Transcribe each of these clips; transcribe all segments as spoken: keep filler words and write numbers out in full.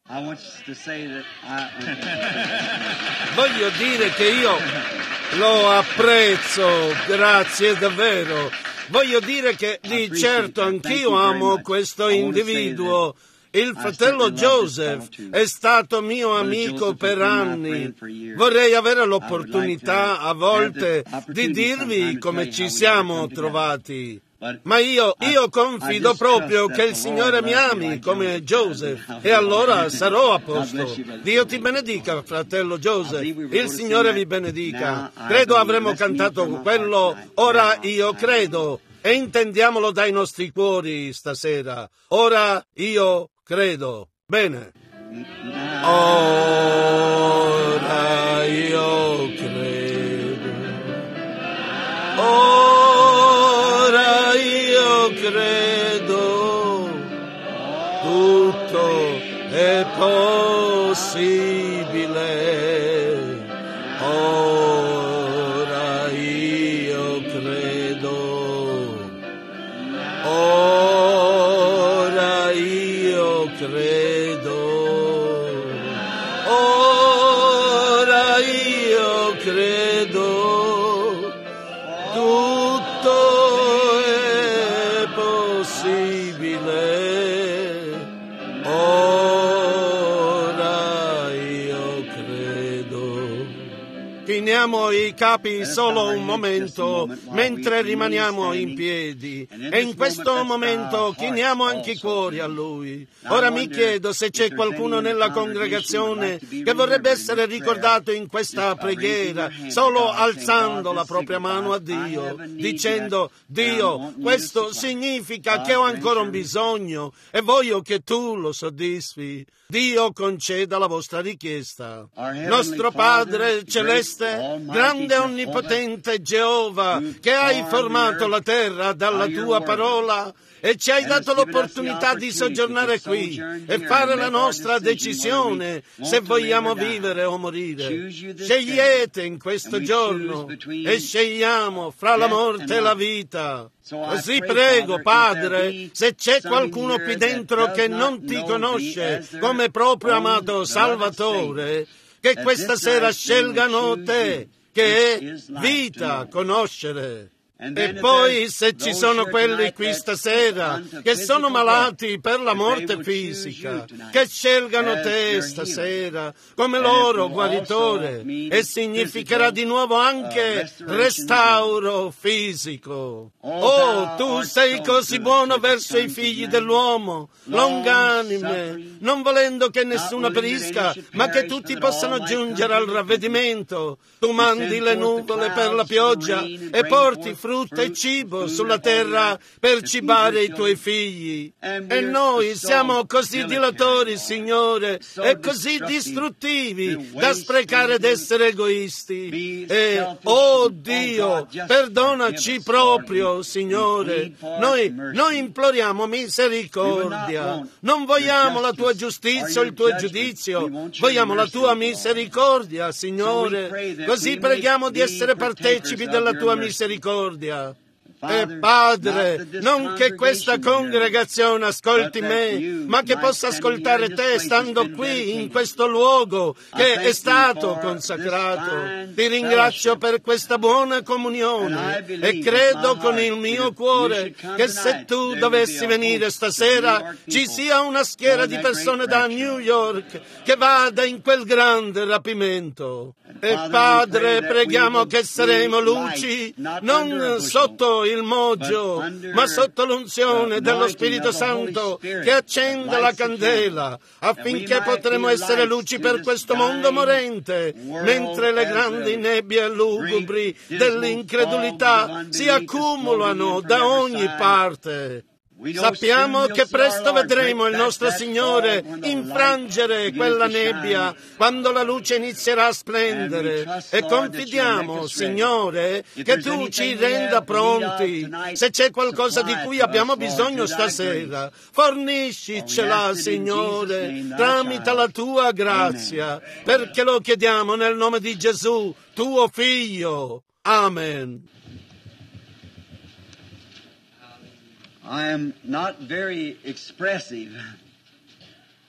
I want to say that I... Voglio dire che io lo apprezzo, grazie davvero. Voglio dire che di certo anch'io amo questo individuo. Il fratello Joseph è stato mio amico per anni. Vorrei avere l'opportunità a volte di dirvi come ci siamo trovati. Ma io, io confido proprio che il Signore mi ami come Joseph, e allora sarò a posto. Dio ti benedica, fratello Joseph. Il Signore vi benedica. Credo avremo cantato quello Ora io credo, e intendiamolo dai nostri cuori stasera. Ora io credo. Bene. Ora io credo. Ora io credo. Tutto è possibile. Ora io credo. Ora io credo. Ora io credo. Tutto è possibile. Ora io credo. Chiniamo i capi solo un momento mentre rimaniamo in piedi, e in questo momento chiniamo anche i cuori a Lui. Ora mi chiedo se c'è qualcuno nella congregazione che vorrebbe essere ricordato in questa preghiera, solo alzando la propria mano a Dio, dicendo: Dio, questo significa che ho ancora un bisogno e voglio che Tu lo soddisfi. Dio conceda la vostra richiesta. Nostro Padre Celeste, grande e onnipotente Geova, che hai formato la terra dalla Tua parola e ci hai dato l'opportunità di soggiornare qui e fare la nostra decisione se vogliamo vivere o morire. Scegliete in questo giorno e scegliamo fra la morte e la vita. Così prego, Padre, se c'è qualcuno qui dentro che non Ti conosce come proprio amato Salvatore, che questa sera scelgano Te, che è vita conoscere. E poi se ci sono quelli qui stasera che sono malati per la morte fisica, che scelgano Te stasera come loro guaritore, e significherà di nuovo anche restauro fisico. Oh, Tu sei così buono verso i figli dell'uomo, longanime, non volendo che nessuno perisca, ma che tutti possano giungere al ravvedimento. Tu mandi le nuvole per la pioggia e porti frutta e cibo sulla terra per cibare i Tuoi figli. E noi siamo così dilatori, Signore, e così distruttivi da sprecare ed essere egoisti. E, oh Dio, perdonaci proprio, Signore. Noi, noi imploriamo misericordia. Non vogliamo la Tua giustizia o il Tuo giudizio, vogliamo la Tua misericordia, Signore. Così preghiamo di essere partecipi della Tua misericordia. E Padre, non che questa congregazione ascolti me, ma che possa ascoltare Te stando qui in questo luogo che è stato consacrato. Ti ringrazio per questa buona comunione e credo con il mio cuore che se Tu dovessi venire stasera ci sia una schiera di persone da New York che vada in quel grande rapimento. E Padre, preghiamo che saremo luci non sotto il moggio, ma sotto l'unzione dello Spirito Santo che accende la candela, affinché potremo essere luci per questo mondo morente, mentre le grandi nebbie lugubri dell'incredulità si accumulano da ogni parte. Sappiamo che presto vedremo il nostro Signore infrangere quella nebbia quando la luce inizierà a splendere, e confidiamo, Signore, che Tu ci renda pronti. Se c'è qualcosa di cui abbiamo bisogno stasera, forniscicela, Signore, tramite la Tua grazia, perché lo chiediamo nel nome di Gesù, Tuo Figlio. Amen. I am not very expressive,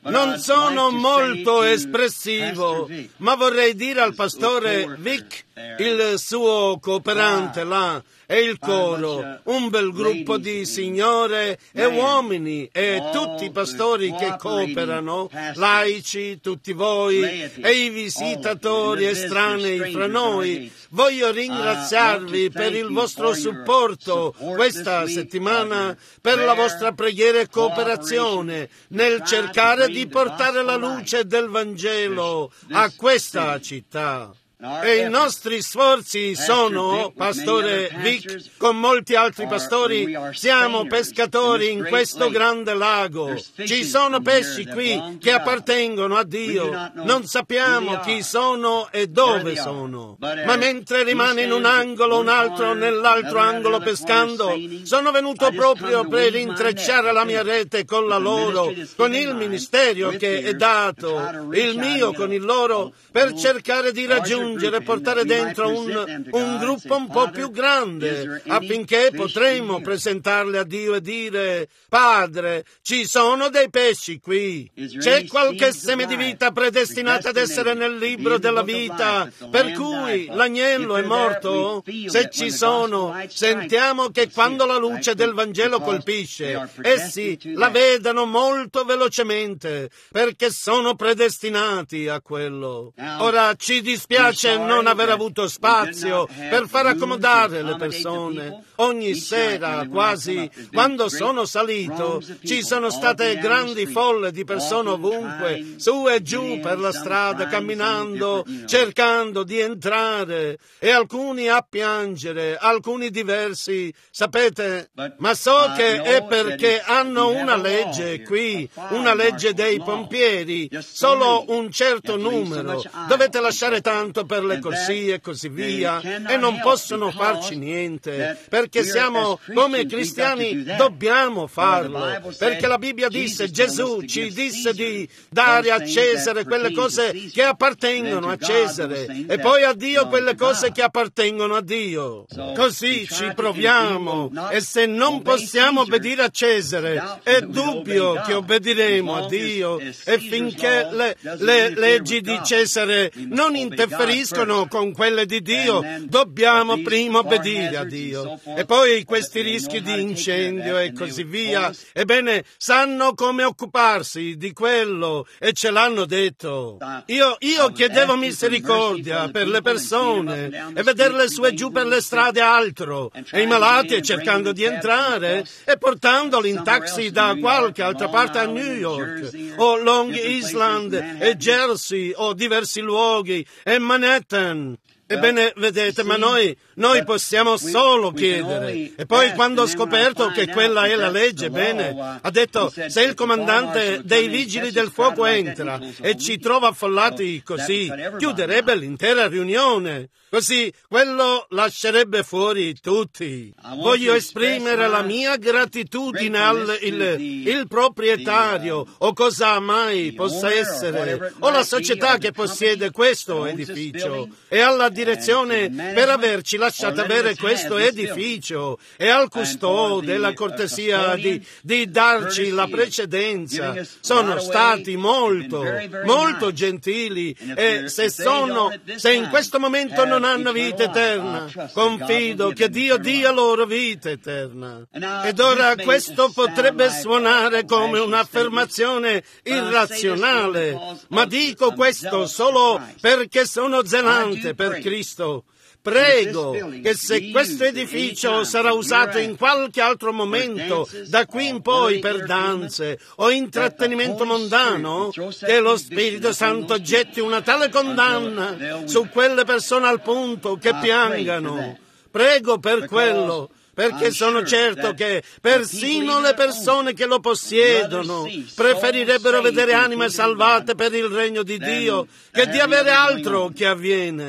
Non sono molto espressivo, ma vorrei dire al pastore Vic, il suo cooperante là, e il coro, un bel gruppo di signore e uomini e tutti i pastori che cooperano, laici, tutti voi e i visitatori estranei fra noi. Voglio ringraziarvi per il vostro supporto questa settimana, per la vostra preghiera e cooperazione nel cercare di portare la luce del Vangelo a questa città. E i nostri sforzi sono, pastore Vic, con molti altri pastori, siamo pescatori in questo grande lago. Ci sono pesci qui che appartengono a Dio. Non sappiamo chi sono e dove sono. Ma mentre rimane in un angolo, un altro nell'altro angolo pescando, sono venuto proprio per intrecciare la mia rete con la loro, con il ministero che è dato, il mio con il loro, per cercare di raggiungere e portare dentro un, un gruppo un po' più grande, affinché potremo presentarle a Dio e dire: Padre, ci sono dei pesci qui. C'è qualche seme di vita predestinata ad essere nel libro della vita, per cui l'agnello è morto? Se ci sono, sentiamo che quando la luce del Vangelo colpisce, essi la vedano molto velocemente, perché sono predestinati a quello. Ora ci dispiace non aver avuto spazio per far accomodare le persone. Ogni sera, quasi, quando sono salito, ci sono state grandi folle di persone ovunque, su e giù per la strada, camminando, cercando di entrare, e alcuni a piangere, alcuni diversi, sapete? Ma so che è perché hanno una legge qui, una legge dei pompieri, solo un certo numero. Dovete lasciare tanto per le corsie e così via, e non possono farci niente, perché siamo come cristiani, dobbiamo farlo, perché la Bibbia disse, Gesù ci disse di dare a Cesare quelle cose che appartengono a Cesare e poi a Dio quelle cose che appartengono a Dio. Così ci proviamo, e se non possiamo obbedire a Cesare è dubbio che obbediremo a Dio, e finché le, le leggi di Cesare non interferiscono con quelle di Dio, dobbiamo prima obbedire a Dio. E poi questi rischi di incendio e così via, ebbene, sanno come occuparsi di quello e ce l'hanno detto. Io, io chiedevo misericordia per le persone e vederle su e giù per le strade altro, e i malati cercando di entrare e portandoli in taxi da qualche altra parte a New York o Long Island e Jersey o diversi luoghi e Manhattan. Ebbene, vedete, ma noi, noi possiamo solo chiedere. E poi quando ho scoperto che quella è la legge, bene, ha detto, se il comandante dei vigili del fuoco entra e ci trova affollati così, chiuderebbe l'intera riunione. Così quello lascerebbe fuori tutti. Voglio esprimere la mia gratitudine al il, il proprietario, o cosa mai possa essere, o la società che possiede questo edificio, e alla direzione per averci lasciato avere questo edificio, e al custode della cortesia di, di darci la precedenza. Sono stati molto, molto gentili, e se sono, se in questo momento non hanno vita eterna, confido che Dio dia loro vita eterna. Ed ora questo potrebbe suonare come un'affermazione irrazionale, ma dico questo solo perché sono zelante per Cristo. Prego che se questo edificio sarà usato in qualche altro momento, da qui in poi per danze o intrattenimento mondano, che lo Spirito Santo getti una tale condanna su quelle persone al punto che piangano. Prego per quello, perché sono certo che persino le persone che lo possiedono preferirebbero vedere anime salvate per il regno di Dio che di avere altro che avviene.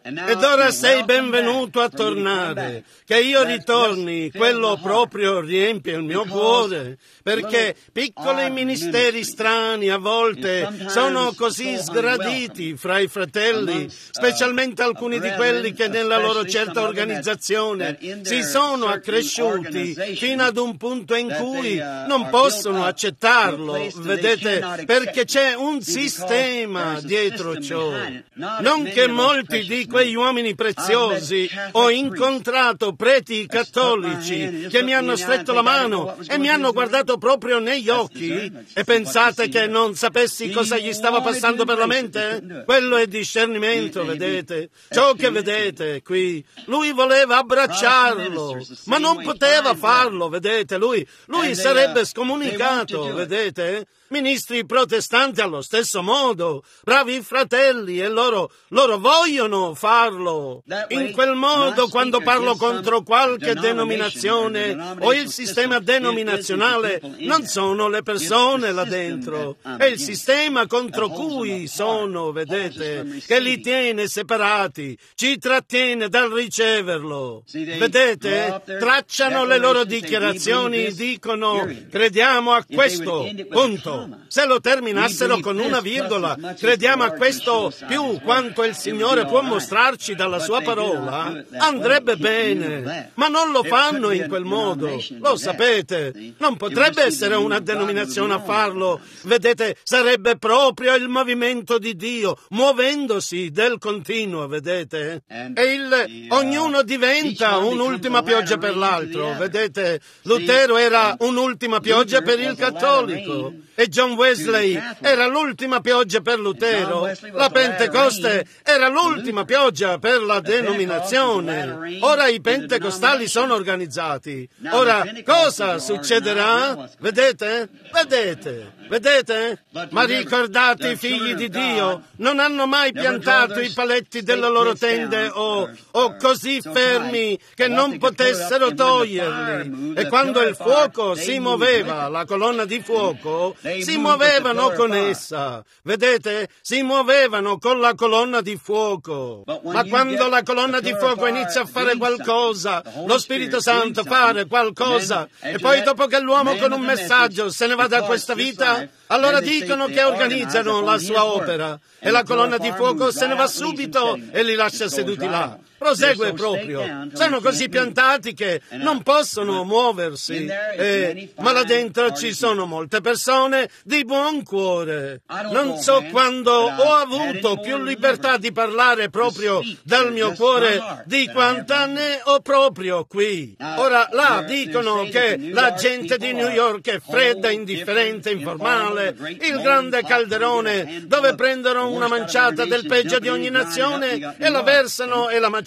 Ed ora sei benvenuto a tornare, che io ritorni, quello proprio riempie il mio cuore, perché piccoli ministeri strani a volte sono così sgraditi fra i fratelli, specialmente alcuni di quelli che nella loro certa organizzazione si sono accresciuti fino ad un punto in cui non possono accettarlo, vedete, perché c'è un sistema dietro ciò. Non che molti di quegli uomini preziosi ho incontrato preti cattolici che mi hanno stretto la mano e mi hanno guardato proprio negli occhi e pensate che non sapessi cosa gli stava passando per la mente? Quello è discernimento, vedete? Ciò che vedete qui, lui voleva abbracciarlo, ma non poteva farlo, vedete? Lui, lui sarebbe scomunicato, vedete? Ministri protestanti allo stesso modo, bravi fratelli, e loro, loro vogliono farlo. In quel modo, quando parlo contro qualche denominazione o il sistema denominazionale, non sono le persone là dentro, è il sistema contro cui sono, vedete, che li tiene separati, ci trattiene dal riceverlo. Vedete? Tracciano le loro dichiarazioni, dicono crediamo a questo, punto. Se lo terminassero con una virgola, crediamo a questo più quanto il Signore può mostrarci dalla sua parola, andrebbe bene, ma non lo fanno in quel modo, lo sapete. Non potrebbe essere una denominazione a farlo, vedete, sarebbe proprio il movimento di Dio muovendosi del continuo, vedete? E il ognuno diventa un'ultima pioggia per l'altro, vedete? Lutero era un'ultima pioggia per il cattolico e John Wesley era l'ultima pioggia per Lutero, la Pentecoste era l'ultima pioggia per la denominazione. Ora i pentecostali sono organizzati. Ora cosa succederà? Vedete? Vedete? Vedete? Ma ricordate, i figli di Dio non hanno mai piantato i paletti delle loro tende o, o così fermi che non potessero toglierli. E quando il fuoco si muoveva, la colonna di fuoco, si muovevano con essa. Vedete? Si muovevano con la colonna di fuoco. Ma quando la colonna di fuoco inizia a fare qualcosa, lo Spirito Santo fare qualcosa, e poi dopo che l'uomo con un messaggio se ne va da questa vita, allora dicono che organizzano la sua opera e la colonna di fuoco se ne va subito e li lascia seduti là. Prosegue proprio. Sono così piantati che non possono muoversi. Eh, ma là dentro ci sono molte persone di buon cuore. Non so quando ho avuto più libertà di parlare proprio dal mio cuore di quanta ne ho proprio qui. Ora, là dicono che la gente di New York è fredda, indifferente, informale, il grande calderone dove prendono una manciata del peggio di ogni nazione e la versano e la macinano,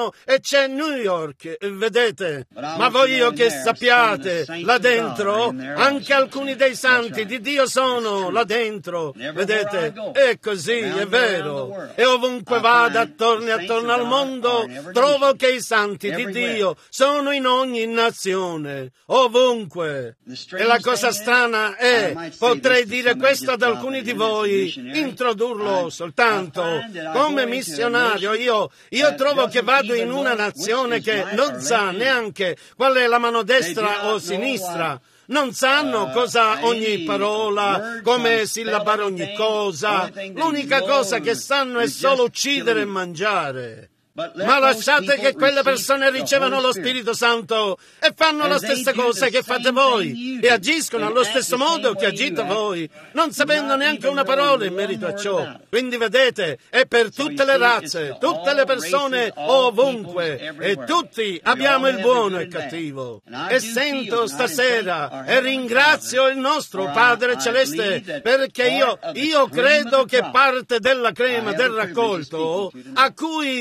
e c'è New York, vedete? Ma voglio che sappiate, là dentro, anche alcuni dei santi di Dio sono là dentro, vedete? È così, è vero. E ovunque vada attorno e attorno al mondo, trovo che i santi di Dio sono in ogni nazione, ovunque. E la cosa strana è, potrei dire questo ad alcuni di voi, introdurlo soltanto come missionario, io, io trovo che vado in una nazione che non sa neanche qual è la mano destra o sinistra, non sanno cosa ogni parola, come sillabare ogni cosa, l'unica cosa che sanno è solo uccidere e mangiare. Ma lasciate che quelle persone ricevano lo Spirito Santo e fanno la stessa cosa che fate voi e agiscono allo stesso modo che agite voi, non sapendo neanche una parola in merito a ciò. Quindi vedete, è per tutte le razze, tutte le persone ovunque, e tutti abbiamo il buono e il cattivo. E sento stasera e ringrazio il nostro Padre Celeste perché io, io credo che parte della crema del raccolto a cui ho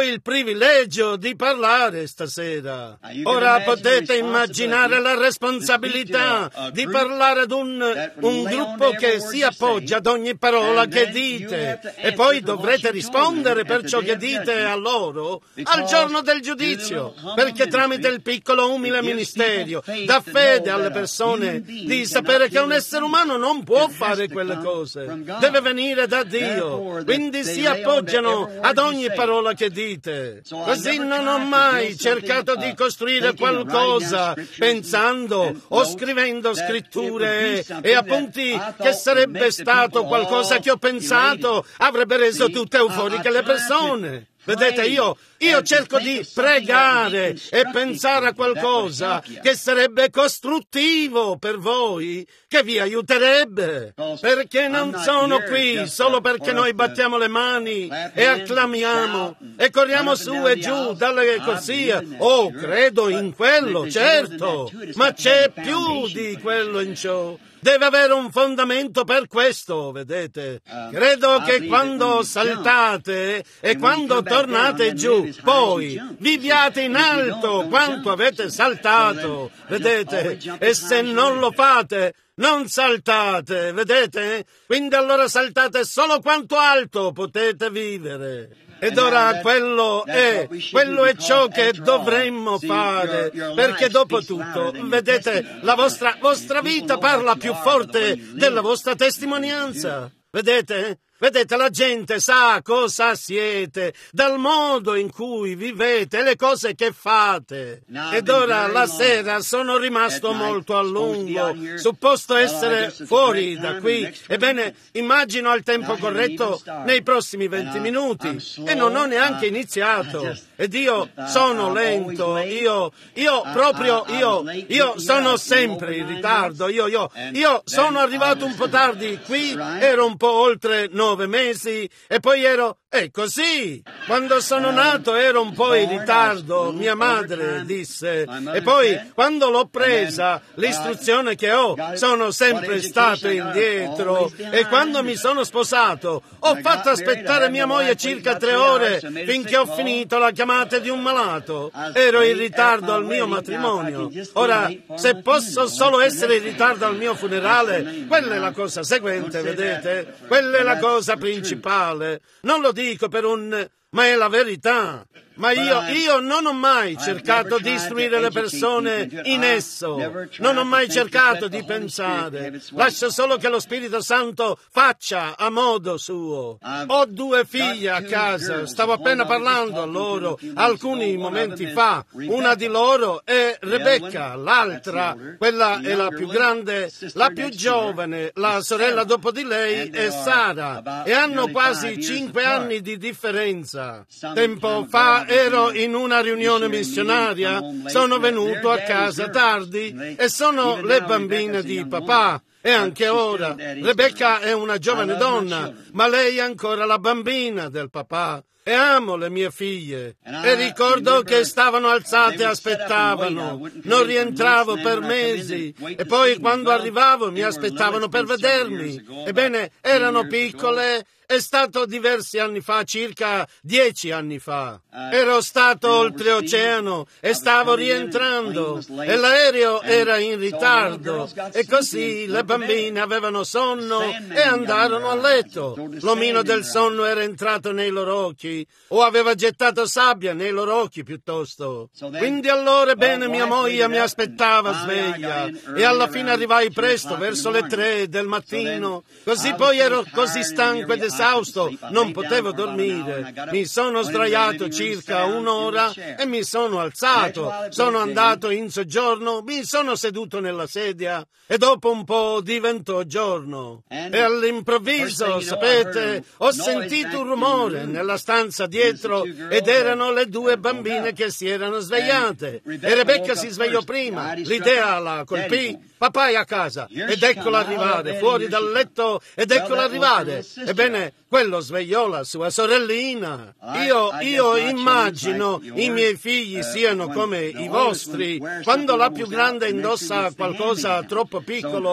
il privilegio di parlare stasera. Ora potete immaginare la responsabilità di parlare ad un, un gruppo che si appoggia ad ogni parola che dite, e poi dovrete rispondere per ciò che dite a loro al giorno del giudizio, perché tramite il piccolo umile ministero dà fede alle persone di sapere che un essere umano non può fare quelle cose, deve venire da Dio, quindi si appoggiano ad ogni parola che dite. Così non ho mai cercato di costruire qualcosa pensando o scrivendo scritture e appunti che sarebbe stato qualcosa che ho pensato avrebbe reso tutte euforiche le persone. Vedete, io, io cerco di pregare e pensare a qualcosa che sarebbe costruttivo per voi, che vi aiuterebbe, perché non sono qui solo perché noi battiamo le mani e acclamiamo e corriamo su e giù dalle corsie. Oh, credo in quello, certo, ma c'è più di quello in ciò. Deve avere un fondamento per questo, vedete. Credo che quando saltate e quando tornate giù, poi viviate in alto quanto avete saltato, vedete. E se non lo fate, non saltate, vedete? Quindi allora saltate solo quanto alto potete vivere. Ed ora quello è, quello è ciò che dovremmo fare, perché dopo tutto, vedete, la vostra, vostra vita parla più forte della vostra testimonianza, vedete? Vedete, la gente sa cosa siete, dal modo in cui vivete, le cose che fate. Ed ora la sera sono rimasto molto a lungo, supposto essere fuori da qui. Ebbene, immagino al tempo corretto nei prossimi venti minuti, e non ho neanche iniziato. Ed io sono lento, io, io proprio, io, io sono sempre in ritardo, io, io, io sono arrivato un po' tardi qui, ero un po' oltre nove mesi e poi ero, è così. Quando sono nato ero un po' in ritardo, mia madre disse, e poi quando l'ho presa, l'istruzione che ho, sono sempre stato indietro, e quando mi sono sposato ho fatto aspettare mia moglie circa tre ore finché ho finito la chiamata di un malato. Ero in ritardo al mio matrimonio. Ora, se posso solo essere in ritardo al mio funerale, quella è la cosa seguente, vedete? Quella è la cosa principale. Non lo dico per un... ma è la verità. Ma io, io non ho mai cercato di istruire le persone in esso, non ho mai cercato di pensare, lascio solo che lo Spirito Santo faccia a modo suo. Ho due figlie a casa, stavo appena parlando a loro alcuni momenti fa, una di loro è Rebecca, l'altra, quella è la più grande, la più giovane, la sorella dopo di lei è Sara, e hanno quasi cinque anni di differenza. Tempo fa ero in una riunione missionaria, sono venuto a casa tardi e sono le bambine di papà. E anche ora, Rebecca è una giovane donna, ma lei è ancora la bambina del papà. E amo le mie figlie. E ricordo che stavano alzate e aspettavano. Non rientravo per mesi. E poi quando arrivavo mi aspettavano per vedermi. Ebbene, erano piccole. È stato diversi anni fa, circa dieci anni fa. Ero stato oltreoceano e stavo rientrando e l'aereo era in ritardo e così le bambine avevano sonno e andarono a letto. L'omino del sonno era entrato nei loro occhi o aveva gettato sabbia nei loro occhi piuttosto. Quindi allora, bene, mia moglie mi aspettava sveglia e alla fine arrivai presto, verso le tre del mattino. Così poi ero così stanco ed esausto, non potevo dormire. Mi sono sdraiato circa un'ora e mi sono alzato, sono andato in soggiorno, mi sono seduto nella sedia e dopo un po' diventò giorno. E all'improvviso, sapete, ho sentito un rumore nella stanza dietro ed erano le due bambine che si erano svegliate. E Rebecca si svegliò prima, l'idea la colpì. Papà è a casa, ed eccola arrivare, fuori dal letto, ed eccola arrivare. Ebbene, quello svegliò la sua sorellina. Io, io immagino i miei figli siano come i vostri. Quando la più grande indossa qualcosa troppo piccolo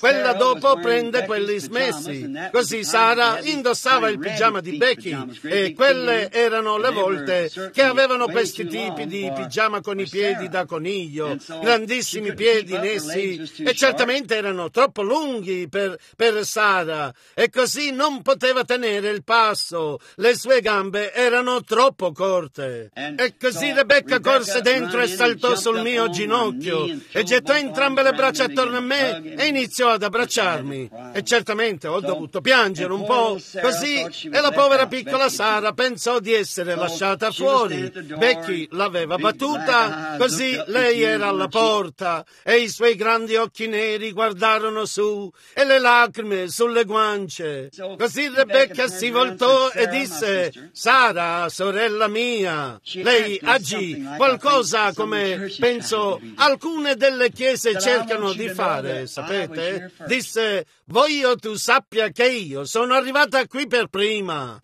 quella dopo prende quelli smessi. Così Sara indossava il pigiama di Becky e quelle erano le volte che avevano questi tipi di pigiama con i piedi da coniglio, grandissimi piedi in essi, e certamente erano troppo lunghi per, per Sara, e così non poteva tenere il passo, le sue gambe erano troppo corte. E così Rebecca corse dentro e saltò sul mio ginocchio e gettò entrambe le braccia attorno a me e iniziò ad abbracciarmi. E certamente ho dovuto piangere un po', così, e la povera piccola Sara pensò di essere lasciata fuori. Becky l'aveva battuta, così lei era alla porta e i suoi grandi occhi neri guardarono su e le lacrime sulle guance. Così Rebecca si voltò e disse: Sara, sorella mia. Lei agì qualcosa come, penso, alcune delle chiese cercano di fare, sapete? Disse: voglio tu sappia che io sono arrivata qui per prima.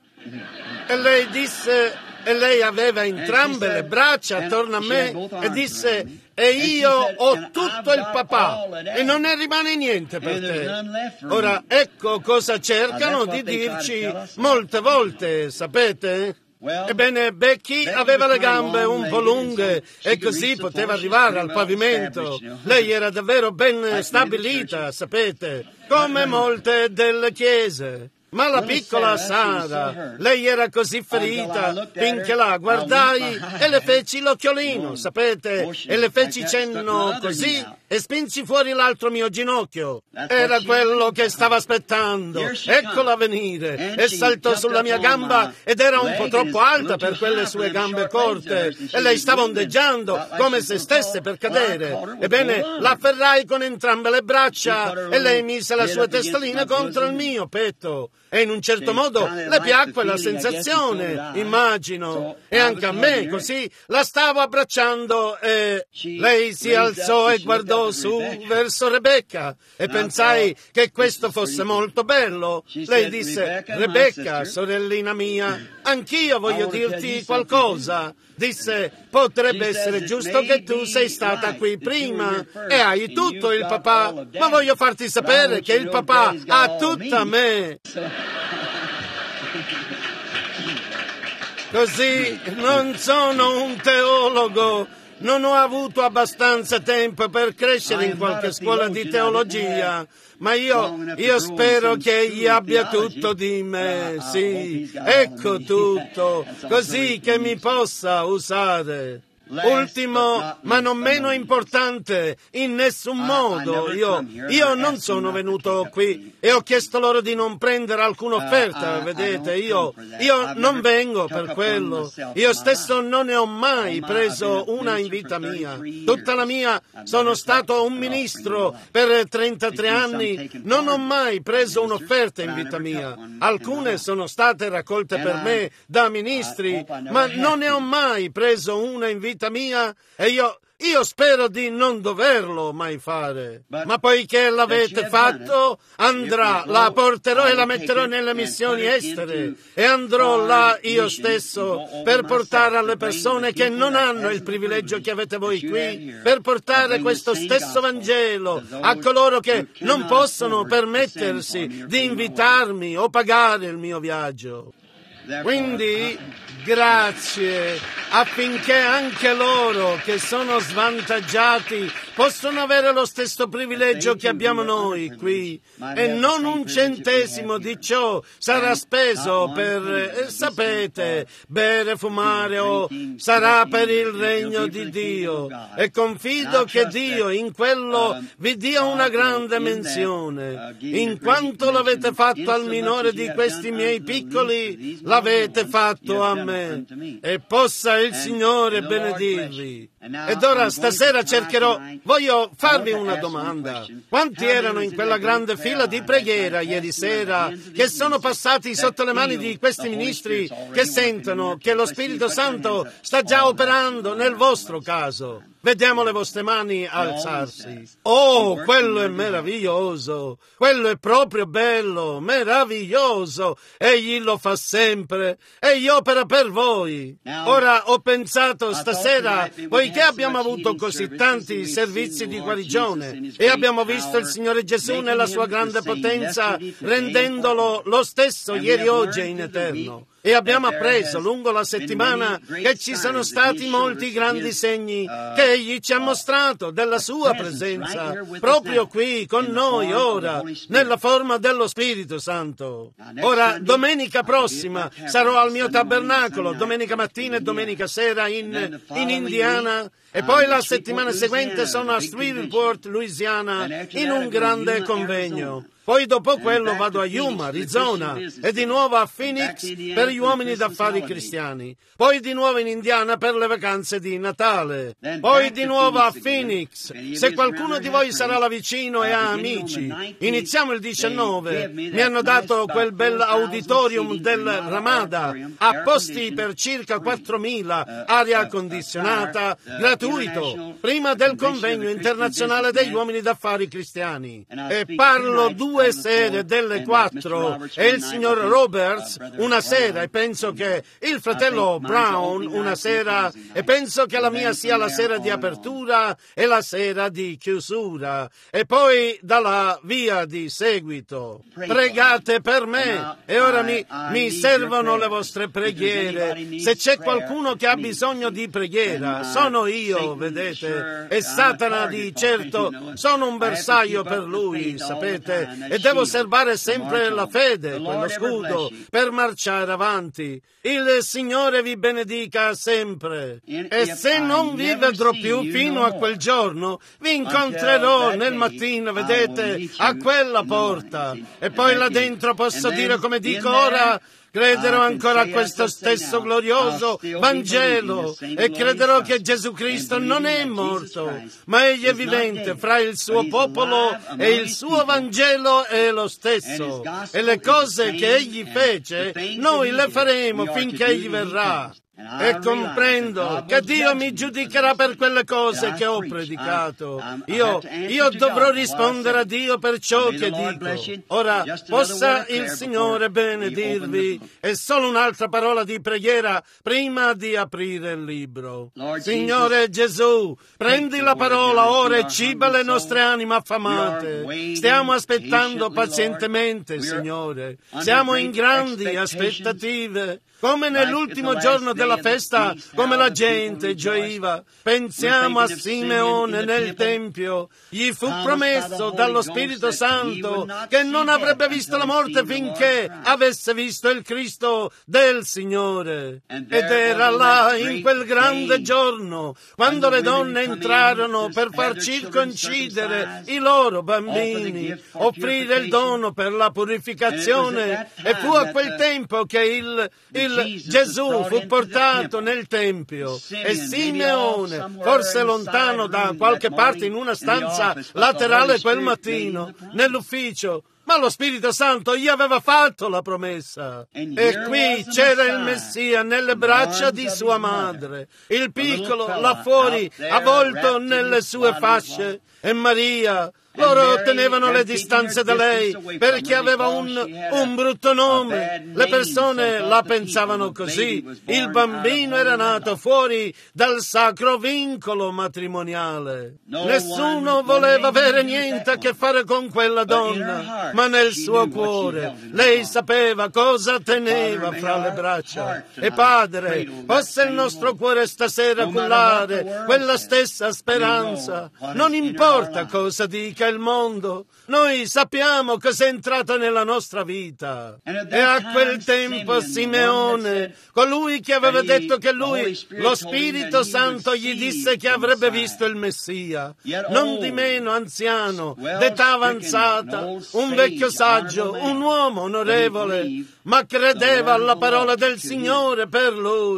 E lei disse... E lei aveva entrambe le braccia attorno a me e disse: e io ho tutto il papà e non ne rimane niente per te. Ora, ecco cosa cercano di dirci molte volte, sapete? Ebbene, Becky aveva le gambe un po' lunghe e così poteva arrivare al pavimento. Lei era davvero ben stabilita, sapete, come molte delle chiese. Ma la piccola Sara, lei era così ferita finché la guardai e le feci l'occhiolino, sapete, e le feci cenno così e spinsi fuori l'altro mio ginocchio. Era quello che stava aspettando. Eccola venire, e saltò sulla mia gamba ed era un po' troppo alta per quelle sue gambe corte e lei stava ondeggiando come se stesse per cadere. Ebbene, la afferrai con entrambe le braccia e lei mise la sua testolina contro il mio petto. E in un certo modo le piacque la sensazione, immagino, e anche a me, così la stavo abbracciando e lei si alzò e guardò su verso Rebecca e pensai che questo fosse molto bello. Lei disse: Rebecca, sorellina mia, anch'io voglio dirti qualcosa. Disse: potrebbe essere giusto che tu sei stata qui prima e hai tutto il papà, ma voglio farti sapere che il papà ha tutta me. Così non sono un teologo, non ho avuto abbastanza tempo per crescere in qualche scuola di teologia, ma io, io spero che egli abbia tutto di me, sì, ecco tutto, così che mi possa usare. Ultimo, ma non meno importante, in nessun modo, io, io non sono venuto qui e ho chiesto loro di non prendere alcuna offerta, vedete, io, io non vengo per quello, io stesso non ne ho mai preso una in vita mia, tutta la mia, sono stato un ministro per trentatré anni, non ho mai preso un'offerta in vita mia, alcune sono state raccolte per me da ministri, ma non ne ho mai preso una in vita mia e io, io spero di non doverlo mai fare. Ma poiché l'avete fatto, andrà, la porterò e la metterò nelle missioni estere e andrò là io stesso per portare alle persone che non hanno il privilegio che avete voi qui, per portare questo stesso Vangelo a coloro che non possono permettersi di invitarmi o pagare il mio viaggio. Quindi, grazie, affinché anche loro che sono svantaggiati possono avere lo stesso privilegio che abbiamo noi qui, e non un centesimo di ciò sarà speso per, eh, sapete, bere, fumare o sarà per il regno di Dio, e confido che Dio in quello vi dia una grande menzione. In quanto l'avete fatto al minore di questi miei piccoli, l'avete fatto a me, e possa il Signore benedirvi. Ed ora stasera cercherò, voglio farvi una domanda. Quanti erano in quella grande fila di preghiera ieri sera che sono passati sotto le mani di questi ministri che sentono che lo Spirito Santo sta già operando nel vostro caso? Vediamo le vostre mani alzarsi. Oh, quello è meraviglioso, quello è proprio bello, meraviglioso. Egli lo fa sempre, egli opera per voi. Ora ho pensato stasera, poiché abbiamo avuto così tanti servizi di guarigione e abbiamo visto il Signore Gesù nella sua grande potenza, rendendolo lo stesso ieri, oggi e in eterno. E abbiamo appreso lungo la settimana che ci sono stati molti grandi segni che Egli ci ha mostrato della sua presenza, proprio qui con noi ora, nella forma dello Spirito Santo. Ora, domenica prossima sarò al mio tabernacolo, domenica mattina e domenica sera in, in Indiana, e poi la settimana seguente sono a Shreveport, Louisiana, in un grande convegno. Poi dopo quello vado a Yuma, Arizona, e di nuovo a Phoenix per gli uomini d'affari cristiani. Poi di nuovo in Indiana per le vacanze di Natale. Poi di nuovo a Phoenix. Se qualcuno di voi sarà là vicino e ha amici, iniziamo il diciannove. Mi hanno dato quel bel auditorium del Ramada, a posti per circa quattromila, aria condizionata, gratuito, prima del convegno internazionale degli uomini d'affari cristiani. E parlo due sere delle quattro, e il signor Roberts una sera, e penso che il fratello Brown una sera, e penso che la mia sia la sera di apertura e la sera di chiusura, e poi da là via di seguito. Pregate per me, e ora mi, mi servono le vostre preghiere. Se c'è qualcuno che ha bisogno di preghiera, sono io, vedete, e Satana di certo sono un bersaglio per lui, sapete, e devo serbare sempre la fede, quello scudo, per marciare avanti. Il Signore vi benedica sempre. E se non vi vedrò più fino a quel giorno, vi incontrerò nel mattino, vedete, a quella porta. E poi là dentro posso dire come dico ora: crederò ancora a questo stesso glorioso Vangelo e crederò che Gesù Cristo non è morto, ma egli è vivente fra il suo popolo e il suo Vangelo è lo stesso. E le cose che egli fece, noi le faremo finché egli verrà. E comprendo che Dio mi giudicherà per quelle cose che ho predicato. Io, io dovrò rispondere a Dio per ciò che dico. Ora, possa il Signore benedirvi. E solo un'altra parola di preghiera prima di aprire il libro. Signore Gesù, prendi la parola ora e ciba le nostre anime affamate. Stiamo aspettando pazientemente, Signore. Siamo in grandi aspettative. Come nell'ultimo giorno della festa, come la gente gioiva. Pensiamo a Simeone nel Tempio. Gli fu promesso dallo Spirito Santo che non avrebbe visto la morte finché avesse visto il Cristo del Signore. Ed era là in quel grande giorno, quando le donne entrarono per far circoncidere i loro bambini, offrire il dono per la purificazione, e fu a quel tempo che il, il Gesù fu portato nel Tempio, e Simeone, forse lontano da qualche parte in una stanza laterale quel mattino, nell'ufficio, ma lo Spirito Santo gli aveva fatto la promessa. E qui c'era il Messia nelle braccia di sua madre, il piccolo là fuori avvolto nelle sue fasce, e Maria. Loro tenevano le distanze da lei perché aveva un, un brutto nome. Le persone la pensavano così. Il bambino era nato fuori dal sacro vincolo matrimoniale. Nessuno voleva avere niente a che fare con quella donna, ma nel suo cuore lei sapeva cosa teneva fra le braccia. E Padre, possa il nostro cuore stasera cullare quella stessa speranza. Non importa cosa dica il mondo, noi sappiamo cosa è entrato nella nostra vita. E a quel tempo Simeone, colui che aveva detto che lui, lo Spirito Santo gli disse che avrebbe visto il Messia, non di meno anziano, d'età avanzata, un vecchio saggio, un uomo onorevole, ma credeva alla parola del Signore per lui.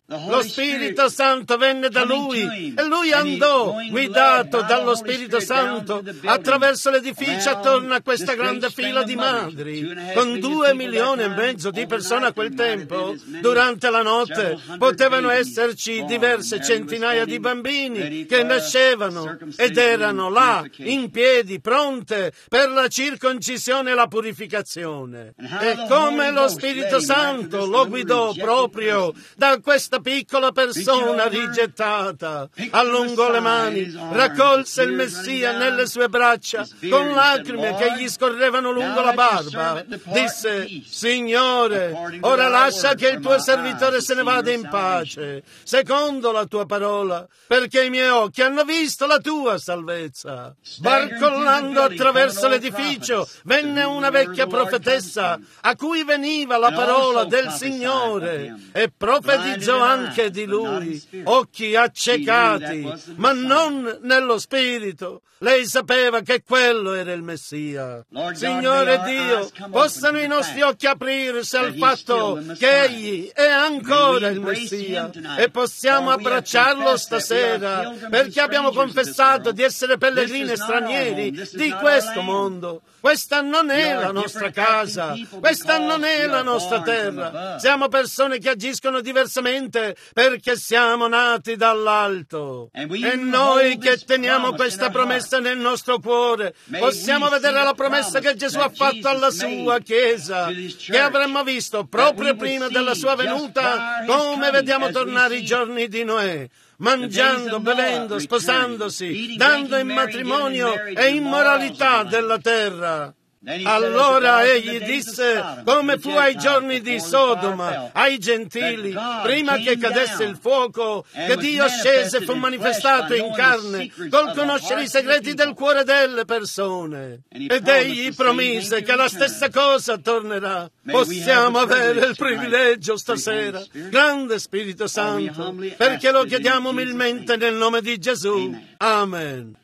Lo Spirito Santo venne da Lui e Lui andò, guidato dallo Spirito Santo, attraverso l'edificio attorno a questa grande fila di madri. Con due milioni e mezzo di persone a quel tempo, durante la notte, potevano esserci diverse centinaia di bambini che nascevano ed erano là, in piedi, pronte per la circoncisione e la purificazione. E come lo Spirito Santo lo guidò proprio da questa piccola persona rigettata, allungò le mani, raccolse il Messia nelle sue braccia con lacrime che gli scorrevano lungo la barba. Disse: Signore, ora lascia che il tuo servitore se ne vada in pace, secondo la tua parola, perché i miei occhi hanno visto la tua salvezza. Barcollando attraverso l'edificio venne una vecchia profetessa a cui veniva la parola del Signore e profetizzò anche di lui, occhi accecati, ma non nello spirito. Lei sapeva che quello era il Messia. Signore Dio, possano i nostri occhi aprirsi al fatto che Egli è ancora il Messia e possiamo abbracciarlo stasera, perché abbiamo confessato di essere pellegrini e stranieri di questo mondo. Questa non è la nostra casa, questa non è la nostra terra. Siamo persone che agiscono diversamente perché siamo nati dall'alto. E noi che teniamo questa promessa nel nostro cuore, possiamo vedere la promessa che Gesù ha fatto alla sua Chiesa, che avremmo visto proprio prima della sua venuta, come vediamo tornare i giorni di Noè, mangiando, bevendo, sposandosi, dando in matrimonio e immoralità della terra. Allora egli disse, come fu ai giorni di Sodoma, ai gentili, prima che cadesse il fuoco, che Dio scese e fu manifestato in carne, col conoscere i segreti del cuore delle persone. Ed egli promise che la stessa cosa tornerà. Possiamo avere il privilegio stasera, grande Spirito Santo, perché lo chiediamo umilmente nel nome di Gesù. Amen.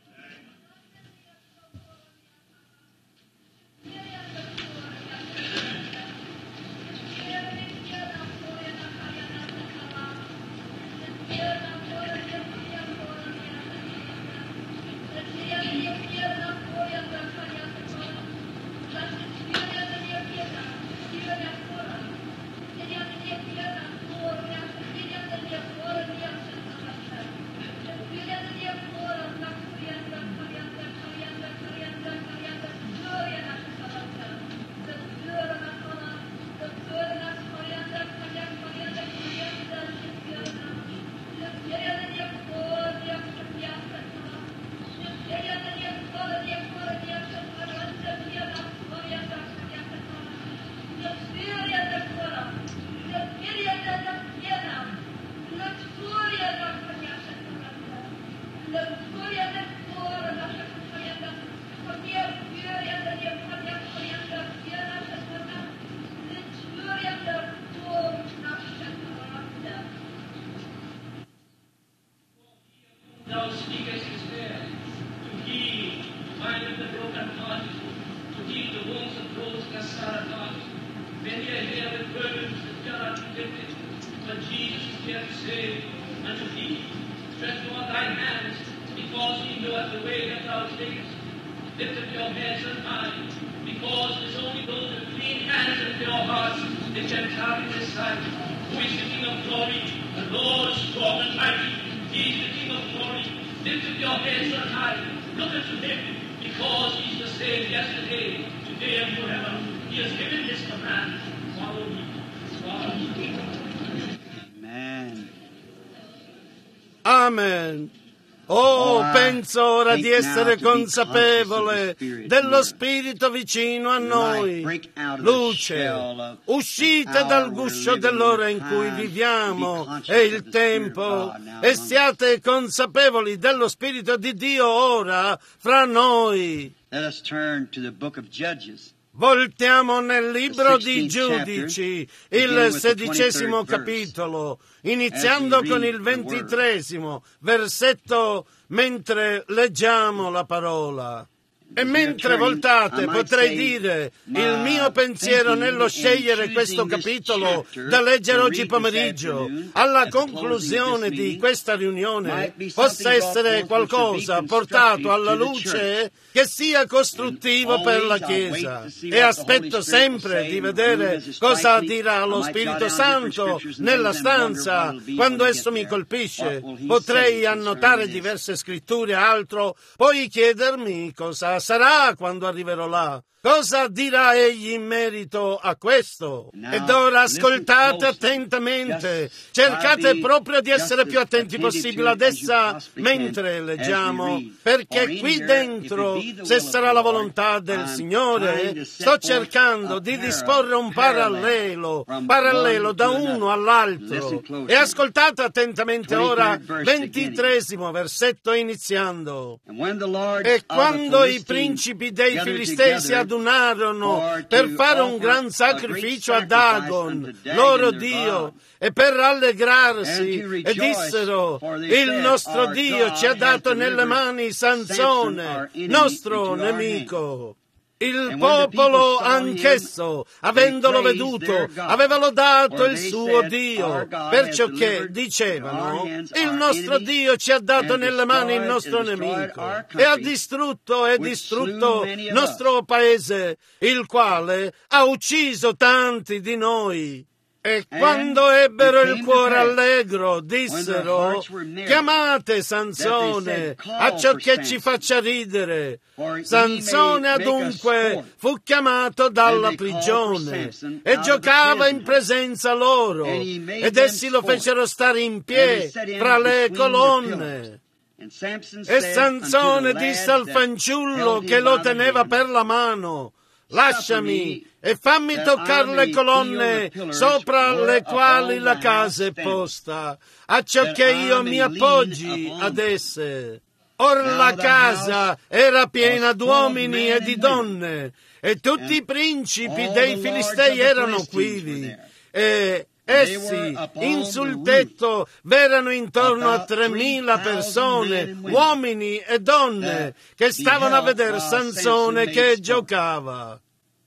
Amen. Oh, penso ora di essere consapevole dello Spirito vicino a noi. Luce, uscite dal guscio dell'ora in cui viviamo e il tempo e siate consapevoli dello Spirito di Dio ora fra noi. Let us turn to the book of Judges. Voltiamo nel libro di Giudici, il sedicesimo capitolo, iniziando con il ventitresimo versetto, mentre leggiamo la parola. E mentre voltate potrei dire il mio pensiero nello scegliere questo capitolo da leggere oggi pomeriggio alla conclusione di questa riunione possa essere qualcosa portato alla luce che sia costruttivo per la Chiesa. E aspetto sempre di vedere cosa dirà lo Spirito Santo nella stanza quando esso mi colpisce. Potrei annotare diverse scritture e altro, poi chiedermi cosa sarà quando arriverò là. Cosa dirà egli in merito a questo? Ed ora ascoltate attentamente, cercate proprio di essere più attenti possibile ad essa mentre leggiamo, perché qui dentro, se sarà la volontà del Signore, sto cercando di disporre un parallelo, parallelo da uno all'altro. E ascoltate attentamente ora, ventitresimo versetto iniziando. E quando i principi dei Filistei si adunarono per fare un gran sacrificio a Dagon, loro Dio, e per rallegrarsi, e dissero: il nostro Dio ci ha dato nelle mani Sansone, nostro nemico. Il popolo anch'esso, avendolo veduto, aveva lodato il suo Dio, perciò che dicevano: il nostro Dio ci ha dato nelle mani il nostro nemico e ha distrutto e distrutto il nostro paese, il quale ha ucciso tanti di noi. E quando ebbero il cuore allegro, dissero: chiamate Sansone, acciò che ci faccia ridere. Sansone adunque fu chiamato dalla prigione e giocava in presenza loro, ed essi lo fecero stare in piedi fra le colonne. E Sansone disse al fanciullo che lo teneva per la mano: lasciami e fammi toccare le colonne sopra le quali la casa è posta, acciò che io mi appoggi ad esse. Or la casa era piena d'uomini e di donne, e tutti i principi dei Filistei erano quivi, e essi in sul tetto v'erano intorno a tremila persone, uomini e donne, che stavano a vedere Sansone che giocava.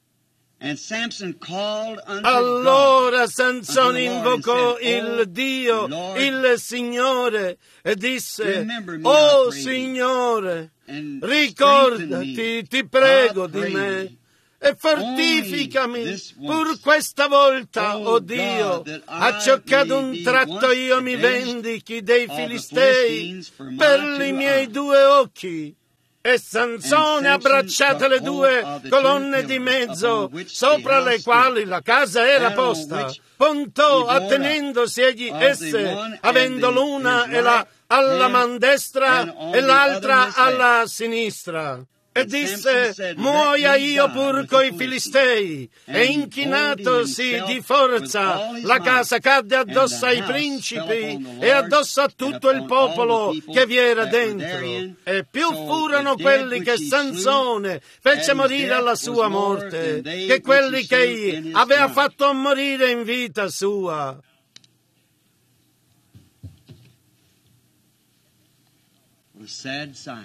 Allora Sansone invocò il Dio, il Signore, e disse: «Oh Signore, ricordati, ti prego, di me, e fortificami pur questa volta, o oh Dio, acciò che ad un tratto io mi vendichi dei Filistei per i miei due occhi». E Sansone, abbracciate le due colonne di mezzo sopra le quali la casa era posta, puntò attenendosi egli esse, avendo l'una e la alla man destra e l'altra alla sinistra. E disse: muoia io pur coi Filistei. E inchinatosi di forza, la casa cadde addosso ai principi e addosso a tutto il popolo che vi era dentro. E più furono quelli che Sansone fece morire alla sua morte che quelli che egli aveva fatto morire in vita sua. What a sad sight.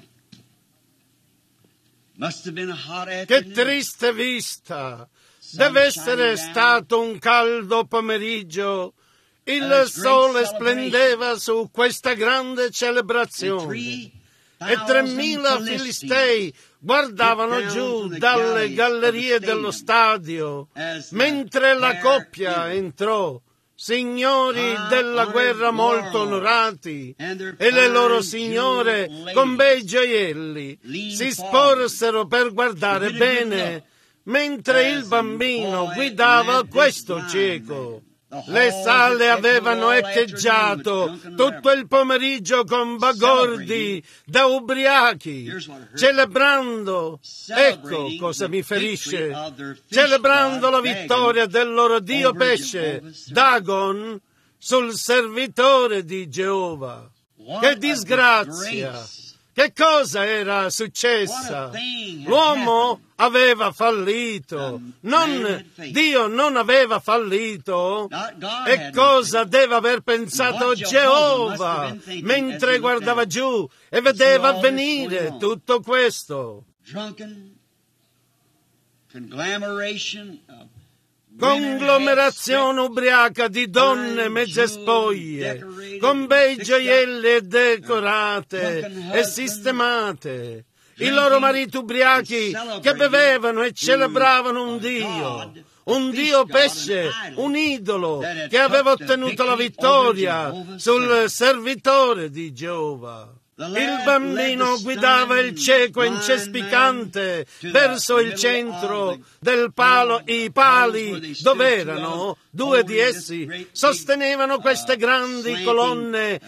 Che triste vista! Deve essere stato un caldo pomeriggio. Il sole splendeva su questa grande celebrazione e tremila Filistei guardavano giù dalle gallerie dello stadio mentre la coppia entrò. Signori della guerra molto onorati, e le loro signore con bei gioielli si sporsero per guardare bene, mentre il bambino guidava questo cieco. Le sale avevano echeggiato tutto il pomeriggio con bagordi da ubriachi, celebrando, ecco cosa mi ferisce, celebrando la vittoria del loro dio pesce, Dagon, sul servitore di Geova. Che disgrazia! Che cosa era successa? L'uomo aveva fallito, non, Dio non aveva fallito. E cosa deve aver pensato Geova mentre guardava giù e vedeva avvenire tutto questo? drunken conglomeration of conglomerazione ubriaca di donne mezze spoglie, con bei gioielli decorate e sistemate, i loro mariti ubriachi che bevevano e celebravano un Dio, un Dio pesce, un idolo che aveva ottenuto la vittoria sul servitore di Geova. Il bambino guidava il cieco incespicante verso il centro del palo. I pali, dove erano due di essi, sostenevano queste grandi colonne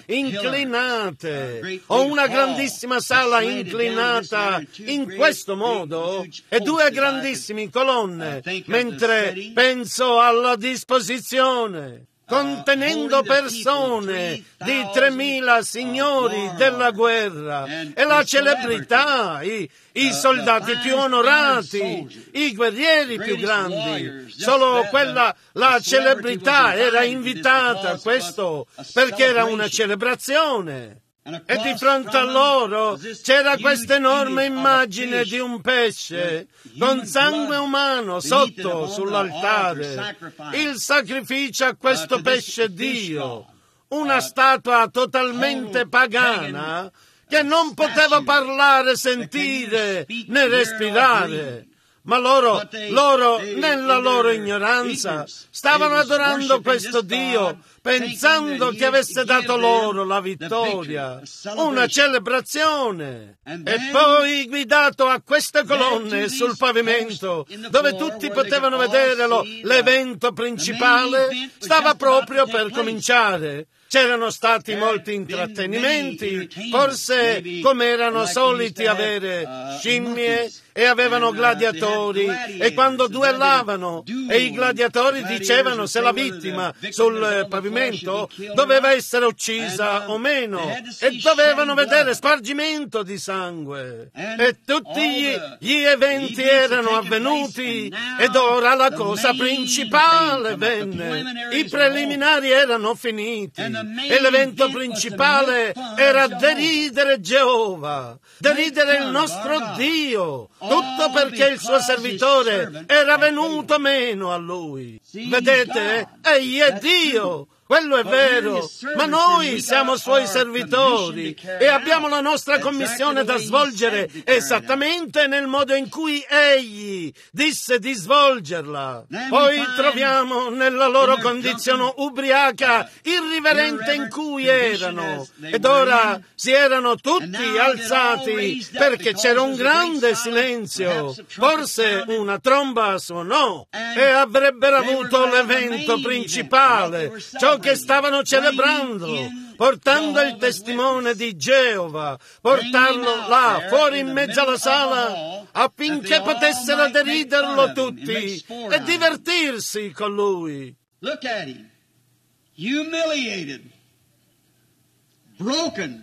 inclinate, o una grandissima sala inclinata in questo modo, e due grandissime colonne, mentre penso alla disposizione, contenendo persone di tremila signori della guerra e la celebrità, i, i soldati più onorati, i guerrieri più grandi. Solo quella, la celebrità era invitata a questo perché era una celebrazione. E di fronte a loro c'era questa enorme immagine di un pesce con sangue umano sotto sull'altare, il sacrificio a questo pesce Dio, una statua totalmente pagana che non poteva parlare, sentire né respirare. Ma loro, loro, nella loro ignoranza, stavano adorando questo Dio, pensando che avesse dato loro la vittoria, una celebrazione. E poi, guidato a queste colonne sul pavimento, dove tutti potevano vederlo, l'evento principale stava proprio per cominciare. C'erano stati molti intrattenimenti, forse come erano soliti avere scimmie e avevano gladiatori, e quando duellavano e i gladiatori dicevano se la vittima sul pavimento doveva essere uccisa o meno, e dovevano vedere spargimento di sangue, e tutti gli, gli eventi erano avvenuti, ed ora la cosa principale venne. I preliminari erano finiti e l'evento principale era deridere Geova, deridere il nostro Dio, tutto perché il suo servitore era venuto meno a lui. Vedete? Egli è Dio. Quello è vero, ma noi siamo suoi servitori e abbiamo la nostra commissione da svolgere esattamente nel modo in cui egli disse di svolgerla. Poi troviamo nella loro condizione ubriaca, irriverente in cui erano, ed ora si erano tutti alzati perché c'era un grande silenzio. Forse una tromba suonò e avrebbero avuto l'evento principale, ciò che stavano celebrando, portando il testimone di Geova, portarlo là, fuori in mezzo alla sala, affinché potessero deriderlo tutti e divertirsi con lui. Look at him, humiliated, broken,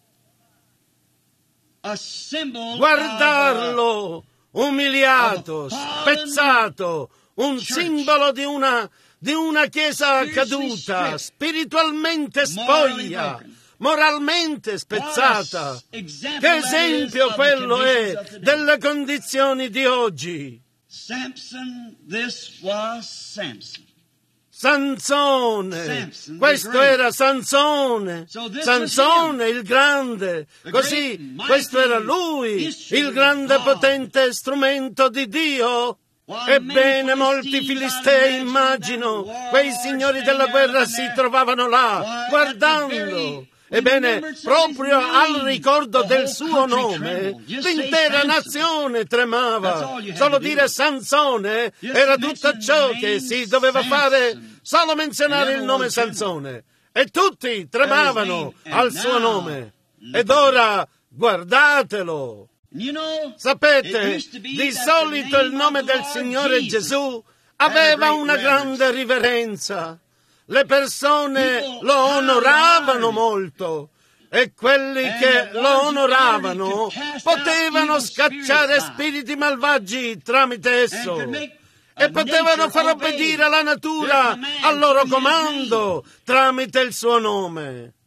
a symbol. Guardarlo umiliato, spezzato, un simbolo di una di una chiesa caduta, spiritualmente spoglia, moralmente spezzata. Che esempio quello è delle condizioni di oggi. Samson, this was Samson. Sansone, questo era Sansone, Sansone il grande, così questo era lui, il grande potente strumento di Dio. Ebbene, molti filistei, immagino, quei signori della guerra si trovavano là, guardando. Ebbene, proprio al ricordo del suo nome, l'intera nazione tremava. Solo dire Sansone era tutto ciò che si doveva fare, solo menzionare il nome Sansone. E tutti tremavano al suo nome. Ed ora guardatelo. Sapete, di solito il nome del Signore Gesù aveva una grande riverenza. Le persone lo onoravano molto e quelli che lo onoravano potevano scacciare spiriti malvagi tramite esso e potevano far obbedire la natura al loro comando tramite il suo nome.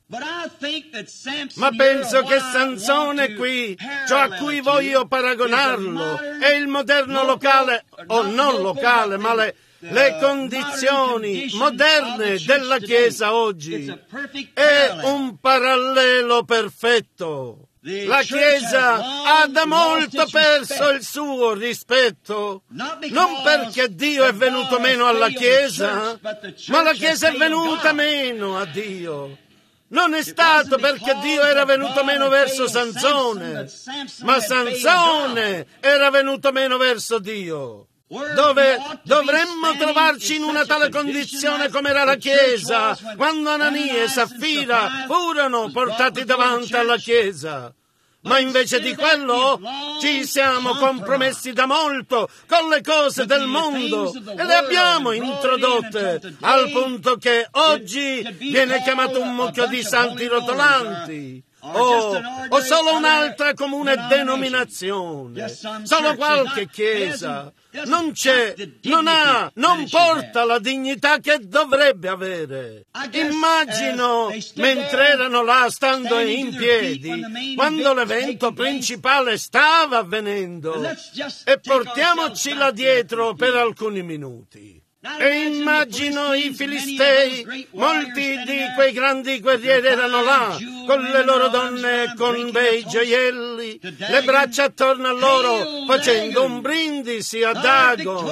Ma penso che Sansone qui, ciò a cui voglio paragonarlo, è il moderno locale, o non locale, ma le, le condizioni moderne della Chiesa oggi. È un parallelo perfetto. La Chiesa ha da molto perso il suo rispetto, non perché Dio è venuto meno alla Chiesa, ma la Chiesa è venuta meno a Dio. Non è stato perché Dio era venuto meno verso Sansone, ma Sansone era venuto meno verso Dio. Dove dovremmo trovarci in una tale condizione come era la Chiesa, quando Anania e Saffira furono portati davanti alla Chiesa. Ma invece di quello ci siamo compromessi da molto con le cose del mondo e le abbiamo introdotte al punto che oggi viene chiamato un mucchio di santi rotolanti. O, o solo un'altra comune denominazione, solo qualche chiesa. Non c'è, non ha, non porta la dignità che dovrebbe avere. Immagino, mentre erano là stando in piedi, quando l'evento principale stava avvenendo, e portiamoci là dietro per alcuni minuti. E immagino i Filistei, molti di quei grandi guerrieri erano là, con le loro donne e con bei gioielli, le braccia attorno a loro, facendo un brindisi a Dagon.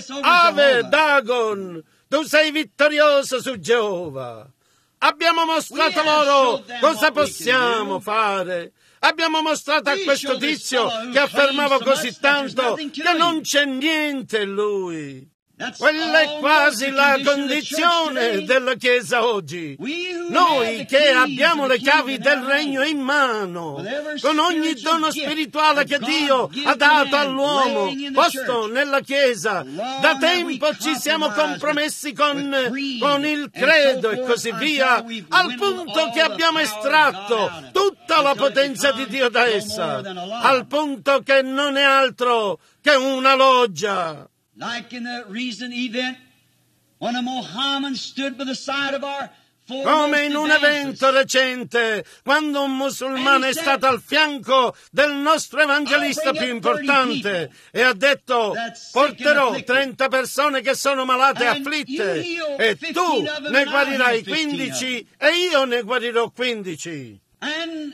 Ave Dagon, tu sei vittorioso su Geova. Abbiamo mostrato loro cosa possiamo fare. Abbiamo mostrato a questo tizio che affermava così tanto che non c'è niente in lui. Quella è quasi la condizione della Chiesa oggi. Noi che abbiamo le chiavi del regno in mano, con ogni dono spirituale che Dio ha dato all'uomo, posto nella Chiesa, da tempo ci siamo compromessi con, con il credo e così via, al punto che abbiamo estratto tutta la potenza di Dio da essa, al punto che non è altro che una loggia. Like in the recent event, when a Mohammedan stood by the side of our come in un evento recente, quando un musulmano è stato al fianco del nostro evangelista più importante e ha detto: porterò trenta persone che sono malate e afflitte e tu ne guarirai quindici e io ne guarirò quindici. And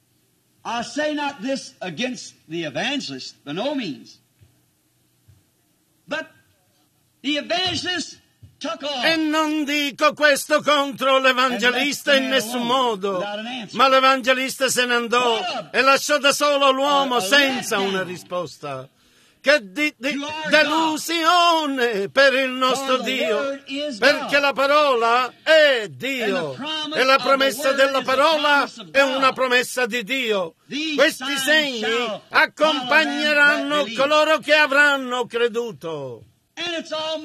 I say not this against the evangelist, by no means. But the evangelist took off. E non dico questo contro l'evangelista in nessun modo, ma l'evangelista se ne andò e lasciò da solo l'uomo senza una risposta. Che di, di, delusione per il nostro Dio, perché la parola è Dio e la promessa della parola è una promessa di Dio. Questi segni accompagneranno coloro che avranno creduto. E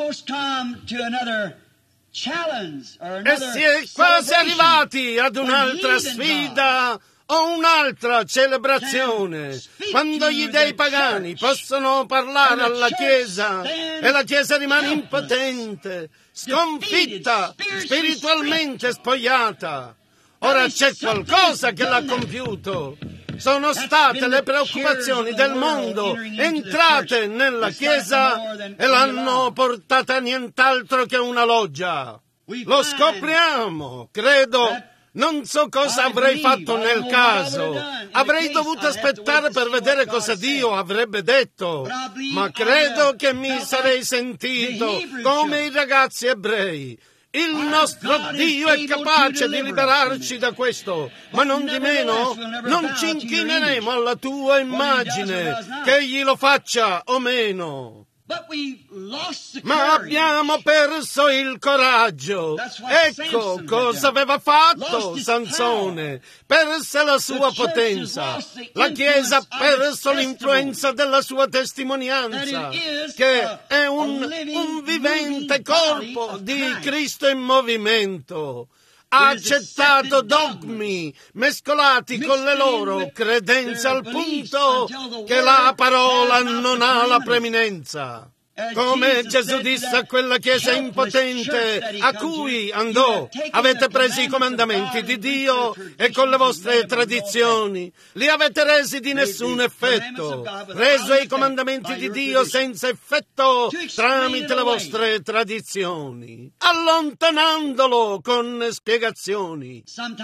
si è quasi arrivati ad un'altra sfida o un'altra celebrazione, quando gli dei pagani possono parlare alla Chiesa e la Chiesa rimane impotente, sconfitta, spiritualmente spogliata. Ora c'è qualcosa che l'ha compiuto. Sono state le preoccupazioni del mondo entrate nella Chiesa e l'hanno portata a nient'altro che una loggia. Lo scopriamo, credo. Non so cosa avrei fatto nel caso. Avrei dovuto aspettare per vedere cosa Dio avrebbe detto, ma credo che mi sarei sentito come i ragazzi ebrei. Il nostro Dio è capace di liberarci da questo, ma non di meno non ci inchineremo alla tua immagine, che egli lo faccia o meno. Ma abbiamo perso il coraggio. Ecco cosa aveva fatto Sansone. Perse la sua potenza. La Chiesa ha perso l'influenza della sua testimonianza, che è un, un vivente corpo di Cristo in movimento. Ha accettato dogmi mescolati con le loro credenze al punto che la parola non ha la preminenza. Come Gesù disse a quella chiesa impotente a cui andò: avete preso i comandamenti di Dio e con le vostre tradizioni li avete resi di nessun effetto, reso i comandamenti di Dio senza effetto tramite le vostre tradizioni, allontanandolo con spiegazioni.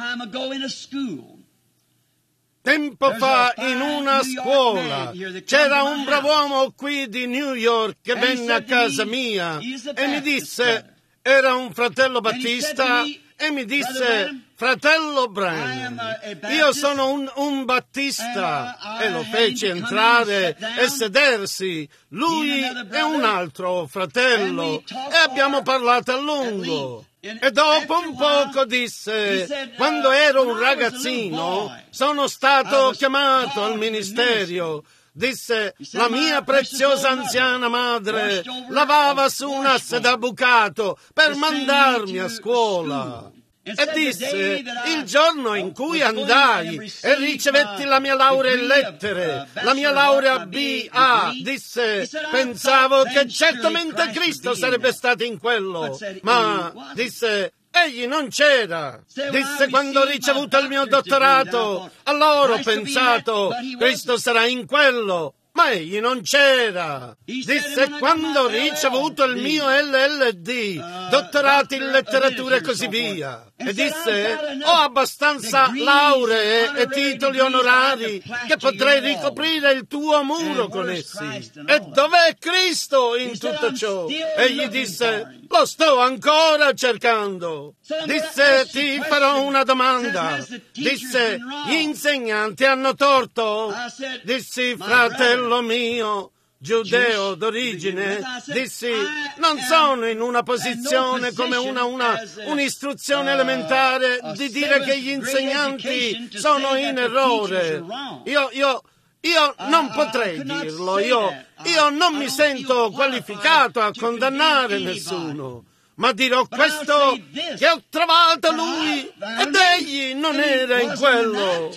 Tempo fa in una scuola c'era un brav'uomo qui di New York che venne a casa mia e mi disse, era un fratello battista, e mi disse: fratello Branham, io sono un, un battista, e lo feci entrare e sedersi, lui e un altro fratello, e abbiamo parlato a lungo. E dopo un poco disse: quando ero un ragazzino sono stato chiamato al ministero. Disse: la mia preziosa anziana madre lavava su un asse da bucato per mandarmi a scuola. E disse: il giorno in cui andai e ricevetti la mia laurea in lettere, la mia laurea B A, disse: pensavo che certamente Cristo sarebbe stato in quello, ma disse: egli non c'era. Disse: quando ho ricevuto il mio dottorato, allora ho pensato, Cristo sarà in quello, ma egli non c'era. Disse: quando ho ricevuto il mio L L D, dottorato in letteratura e così via. E disse: ho abbastanza lauree e titoli onorari che potrei ricoprire il tuo muro con essi. E dov'è Cristo in tutto ciò? Egli disse: lo sto ancora cercando. Disse: ti farò una domanda. Disse: gli insegnanti hanno torto? Dissi: fratello mio, giudeo d'origine, dissi: non sono in una posizione come una, una un'istruzione elementare di dire che gli insegnanti sono in errore. Io, io, io non potrei dirlo, io, io non mi sento qualificato a condannare nessuno, ma dirò questo, che ho trovato lui ed egli non era in quello.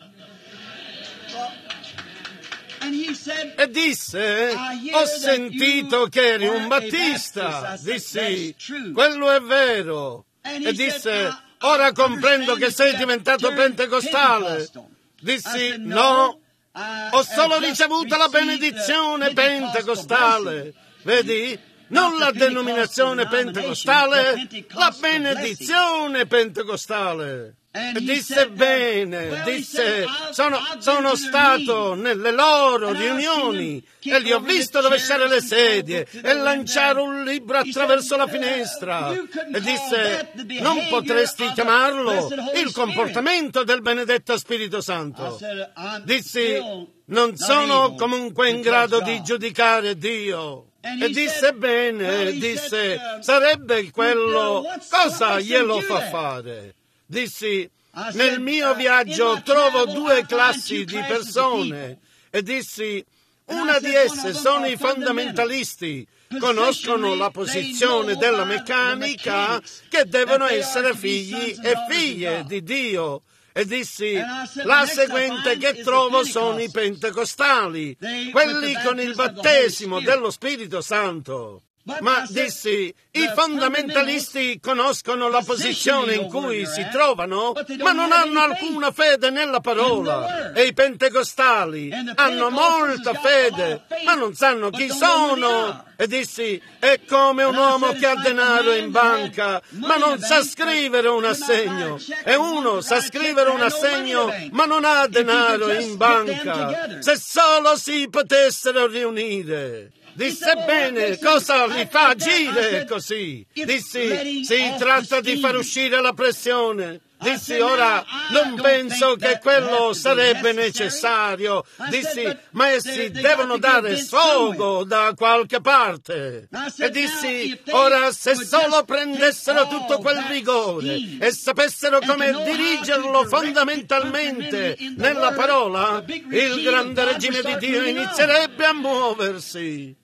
E disse: ho sentito che eri un battista. Dissi: quello è vero. E disse: ora comprendo che sei diventato pentecostale. Dissi: no, ho solo ricevuto la benedizione pentecostale. Vedi? Non la denominazione pentecostale, la benedizione pentecostale. E disse: bene, disse, sono, sono stato nelle loro riunioni e li ho visto rovesciare le sedie e lanciare un libro attraverso la finestra. E disse: non potresti chiamarlo il comportamento del benedetto Spirito Santo. Dissi: non sono comunque in grado di giudicare Dio. E disse: bene, disse, sarebbe quello, cosa glielo fa fare? Dissi: nel mio viaggio trovo due classi di persone. E dissi: una di esse sono i fondamentalisti, conoscono la posizione della meccanica, che devono essere figli e figlie di Dio. E dissi: la seguente che trovo sono i pentecostali, quelli con il battesimo dello Spirito Santo. Ma dissi: i fondamentalisti conoscono la posizione in cui si trovano, ma non hanno alcuna fede nella parola. E i pentecostali hanno molta fede, ma non sanno chi sono. E dissi: è come un uomo che ha denaro in banca, ma non sa scrivere un assegno. E uno sa scrivere un assegno, ma non ha denaro in banca. Se solo si potessero riunire. Disse: bene, cosa li fa agire così? Dissi: si tratta di far uscire la pressione. Dissi: ora non penso che quello sarebbe necessario. Dissi: ma essi devono dare sfogo da qualche parte. E dissi: ora se solo prendessero tutto quel vigore e sapessero come dirigerlo fondamentalmente nella parola, il grande regime di Dio inizierebbe a muoversi.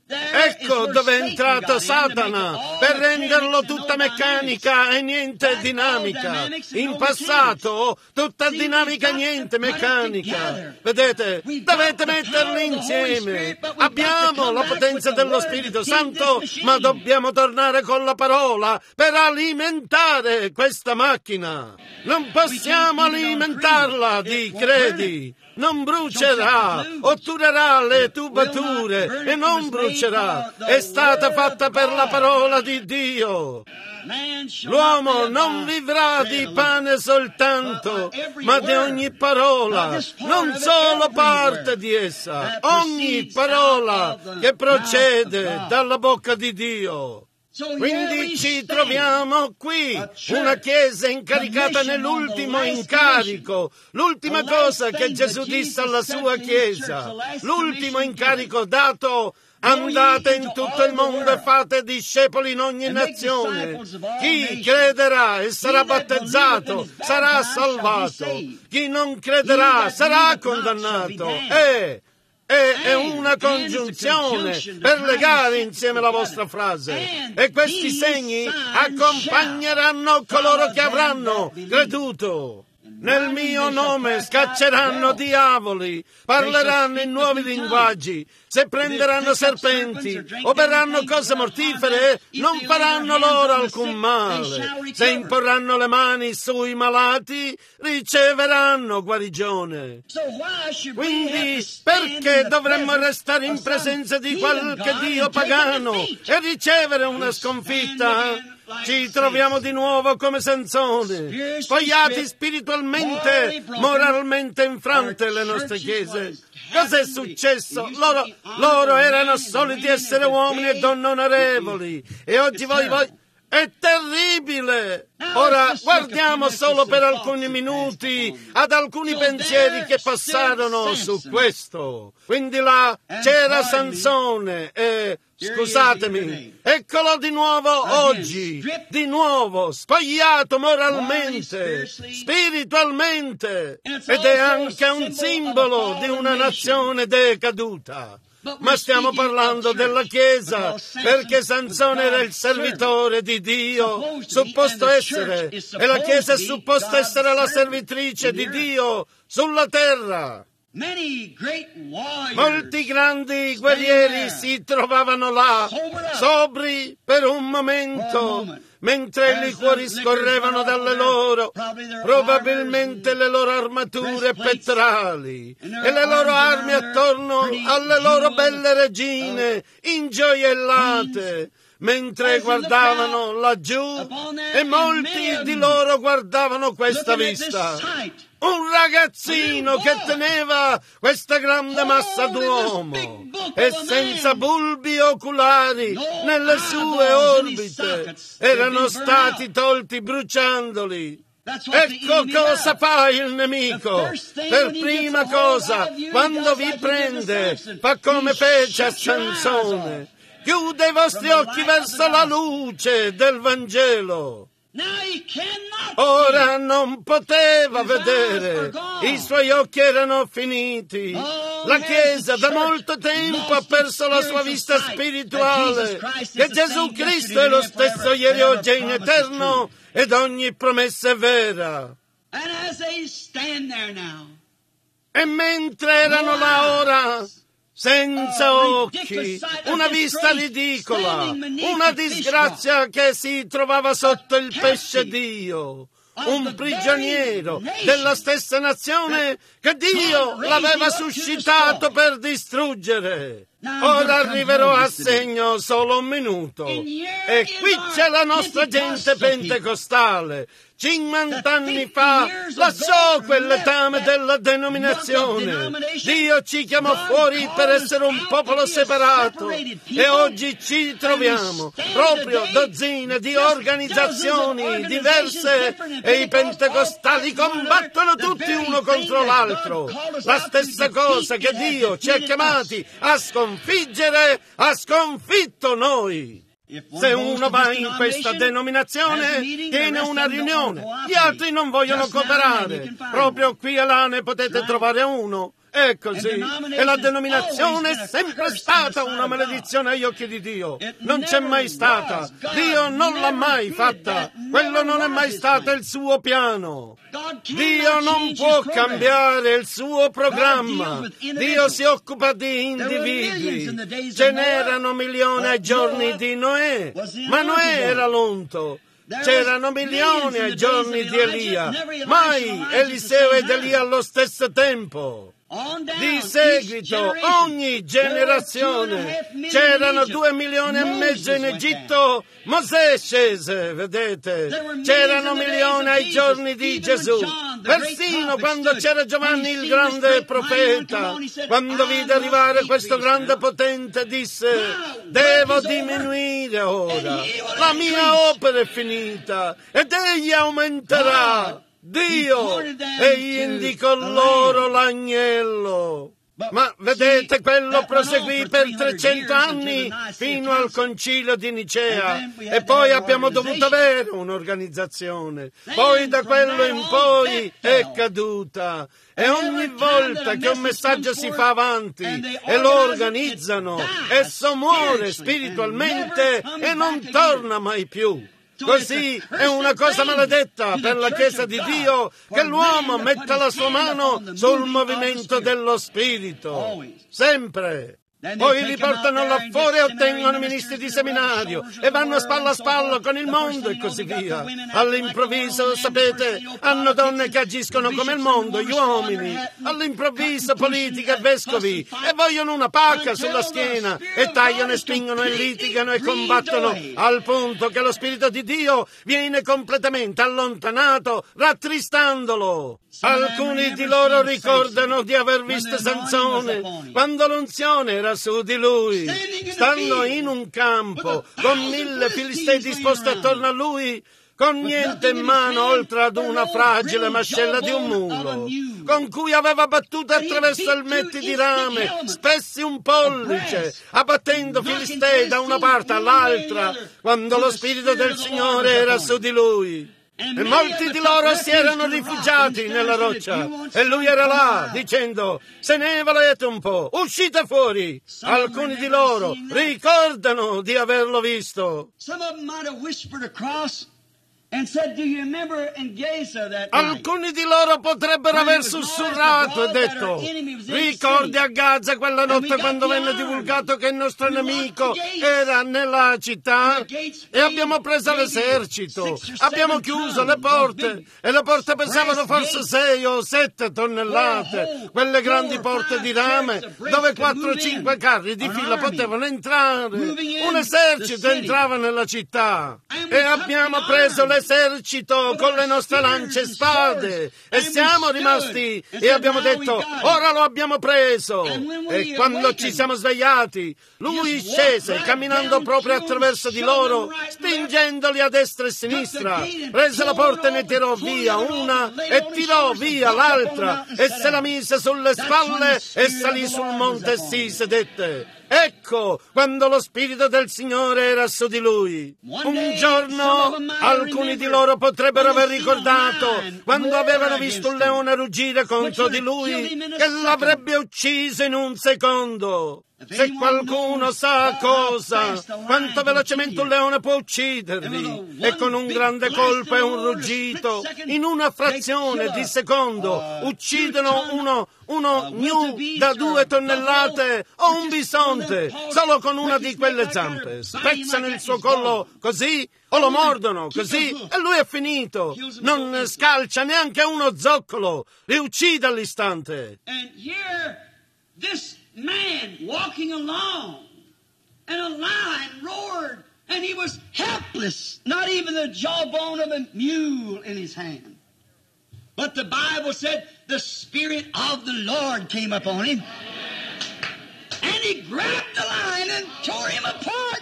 Ecco dove è entrato Satana, per renderlo tutta meccanica e niente dinamica. In passato tutta dinamica e niente meccanica. Vedete, dovete metterli insieme. Abbiamo la potenza dello Spirito Santo, ma dobbiamo tornare con la parola per alimentare questa macchina. Non possiamo alimentarla di credi. Non brucerà, otturerà le tubature e non brucerà. È stata fatta per la parola di Dio. L'uomo non vivrà di pane soltanto, ma di ogni parola, non solo parte di essa, ogni parola che procede dalla bocca di Dio. Quindi ci troviamo qui, una chiesa incaricata nell'ultimo incarico, l'ultima cosa che Gesù disse alla sua chiesa, l'ultimo incarico dato: andate in tutto il mondo e fate discepoli in ogni nazione. Chi crederà e sarà battezzato sarà salvato, chi non crederà sarà condannato. E E è una congiunzione per legare insieme la vostra frase. E questi segni accompagneranno coloro che avranno creduto. Nel mio nome scacceranno diavoli, parleranno in nuovi linguaggi, se prenderanno serpenti o berranno cose mortifere, non faranno loro alcun male. Se imporranno le mani sui malati, riceveranno guarigione. Quindi, perché dovremmo restare in presenza di qualche dio pagano e ricevere una sconfitta? Ci troviamo di nuovo come Sansone, spogliati spiritualmente, moralmente infrante le nostre chiese. Cos'è successo? Loro, loro erano soliti essere uomini e donne onorevoli, e oggi voi, voi... È terribile! Ora guardiamo solo per alcuni minuti ad alcuni pensieri che passarono su questo. Quindi là c'era Sansone e, scusatemi, eccolo di nuovo oggi, di nuovo spogliato moralmente, spiritualmente, ed è anche un simbolo di una nazione decaduta. Ma stiamo parlando della Chiesa, perché Sansone era il servitore di Dio, supposto essere, e la Chiesa è supposta essere la servitrice di Dio sulla terra. Molti grandi guerrieri si trovavano là, sobri per un momento, mentre i liquori scorrevano dalle loro, probabilmente le loro armature pettorali e le loro armi attorno alle loro belle regine ingioiellate, mentre guardavano laggiù, e molti di loro guardavano questa vista. Un ragazzino che teneva questa grande massa d'uomo e senza bulbi oculari nelle sue orbite, erano stati tolti bruciandoli. Ecco cosa fa il nemico. Per prima cosa, quando vi prende, fa come fece a Sansone: chiude i vostri occhi verso la luce del Vangelo. Ora non poteva vedere, i suoi occhi erano finiti. La Chiesa da molto tempo ha perso la sua vista spirituale, che Gesù Cristo è lo stesso ieri, oggi e in eterno, ed ogni promessa è vera. E mentre erano là ora, senza occhi, una vista ridicola, una disgrazia che si trovava sotto il pesce Dio, un prigioniero della stessa nazione che Dio l'aveva suscitato per distruggere. Ora arriverò a segno solo un minuto, e qui c'è la nostra gente pentecostale. Cinquant'anni fa lasciò quell'etame della denominazione. Dio ci chiamò fuori per essere un popolo separato, e oggi ci troviamo proprio dozzine di organizzazioni diverse, e i pentecostali combattono tutti uno contro l'altro. La stessa cosa che Dio ci ha chiamati a sconfiggere, ha sconfitto noi. Se uno va in questa denominazione, tiene una riunione, gli altri non vogliono cooperare. Proprio qui e là ne potete trovare uno, È così. E la denominazione è sempre stata una maledizione agli occhi di Dio. Non c'è mai stata. Dio non l'ha mai fatta. Quello non è mai stato il suo piano. Dio non può cambiare il suo programma. Dio si occupa di individui. Ce n'erano milioni ai giorni di Noè, ma Noè era lonto. C'erano milioni ai giorni di Elia, mai Eliseo ed Elia allo stesso tempo. Di seguito, ogni generazione, c'erano due milioni e mezzo in Egitto, Mosè scese, vedete, c'erano milioni ai giorni di Gesù, persino quando c'era Giovanni il grande profeta, quando vide arrivare questo grande potente disse, devo diminuire ora, la mia opera è finita ed egli aumenterà. Dio, egli indicò loro l'agnello. Ma vedete, quello proseguì per trecento anni fino al concilio di Nicea e poi abbiamo dovuto avere un'organizzazione. Poi da quello in poi è caduta. E ogni volta che un messaggio si fa avanti e lo organizzano, esso muore spiritualmente e non torna mai più. Così è una cosa maledetta per la Chiesa di Dio che l'uomo metta la sua mano sul movimento dello Spirito. Sempre. Poi li portano là fuori e ottengono ministri di seminario e vanno spalla a spalla con il mondo e così via. All'improvviso, sapete, hanno donne che agiscono come il mondo, gli uomini. All'improvviso politica e vescovi e vogliono una pacca sulla schiena e tagliano e spingono e litigano e combattono al punto che lo Spirito di Dio viene completamente allontanato, rattristandolo. Alcuni di loro ricordano di aver visto Sansone quando l'unzione era su di lui, stando in un campo con mille filistei disposti attorno a lui, con niente in mano oltre ad una fragile mascella di un mulo, con cui aveva battuto attraverso il metti di rame, spessi un pollice, abbattendo filistei da una parte all'altra, quando lo Spirito del Signore era su di lui. E molti di loro si erano rifugiati nella roccia e lui era là dicendo, se ne volete un po', uscite fuori. Alcuni di loro ricordano di averlo visto. Alcuni di loro potrebbero aver sussurrato e detto, ricordi a Gaza quella notte quando venne divulgato che il nostro nemico era nella città e abbiamo preso l'esercito, abbiamo chiuso le porte e le porte pesavano forse sei o sette tonnellate, quelle grandi porte di rame dove quattro o cinque carri di fila potevano entrare, un esercito entrava nella città e abbiamo preso l'esercito esercito con le nostre lance e spade e siamo rimasti e abbiamo detto ora lo abbiamo preso. E quando ci siamo svegliati lui scese camminando proprio attraverso di loro, spingendoli a destra e a sinistra, prese la porta e ne tirò via una e tirò via l'altra e se la mise sulle spalle e salì sul monte e si sedette. Ecco quando lo Spirito del Signore era su di lui. Un giorno alcuni di loro potrebbero aver ricordato quando avevano visto un leone ruggire contro di lui che l'avrebbe ucciso in un secondo. Se qualcuno sa cosa, quanto velocemente un leone può ucciderli, e con un grande colpo e un ruggito, in una frazione di secondo, uccidono uno, uno gnu da due tonnellate o un bisonte, solo con una di quelle zampe. Spezzano il suo collo così, o lo mordono così, e lui è finito. Non scalcia neanche uno zoccolo, li uccide all'istante. Man walking along, and a lion roared, and he was helpless, not even the jawbone of a mule in his hand. But the Bible said the Spirit of the Lord came upon him, and he grabbed the lion and tore him apart.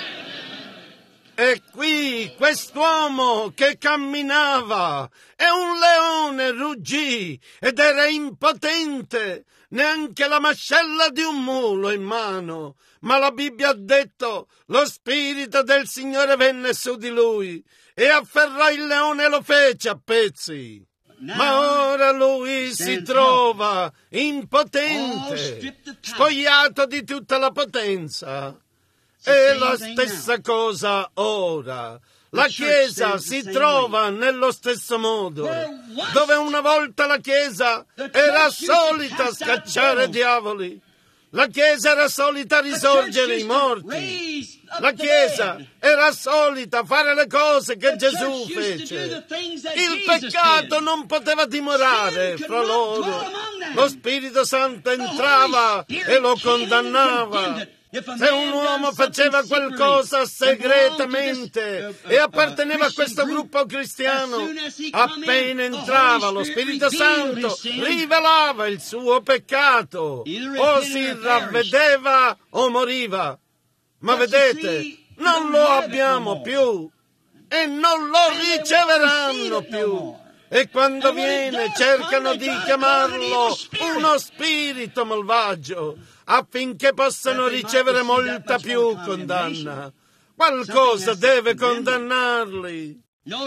E qui quest'uomo che camminava e un leone ruggì ed era impotente, neanche la mascella di un mulo in mano. Ma la Bibbia ha detto, lo Spirito del Signore venne su di lui e afferrò il leone e lo fece a pezzi. Ma ora lui si trova impotente, spogliato di tutta la potenza. È la stessa cosa ora. La Chiesa si trova nello stesso modo, dove una volta la Chiesa era solita scacciare diavoli. La Chiesa era solita risorgere i morti. La Chiesa era solita fare le cose che Gesù fece. Il peccato non poteva dimorare fra loro. Lo Spirito Santo entrava e lo condannava. Se un uomo faceva qualcosa segretamente e apparteneva a questo gruppo cristiano, appena entrava lo Spirito Santo rivelava il suo peccato, o si ravvedeva o moriva. Ma vedete, non lo abbiamo più e non lo riceveranno più. E quando viene cercano di chiamarlo uno spirito malvagio, affinché possano ricevere molta più condanna. Qualcosa deve condannarli.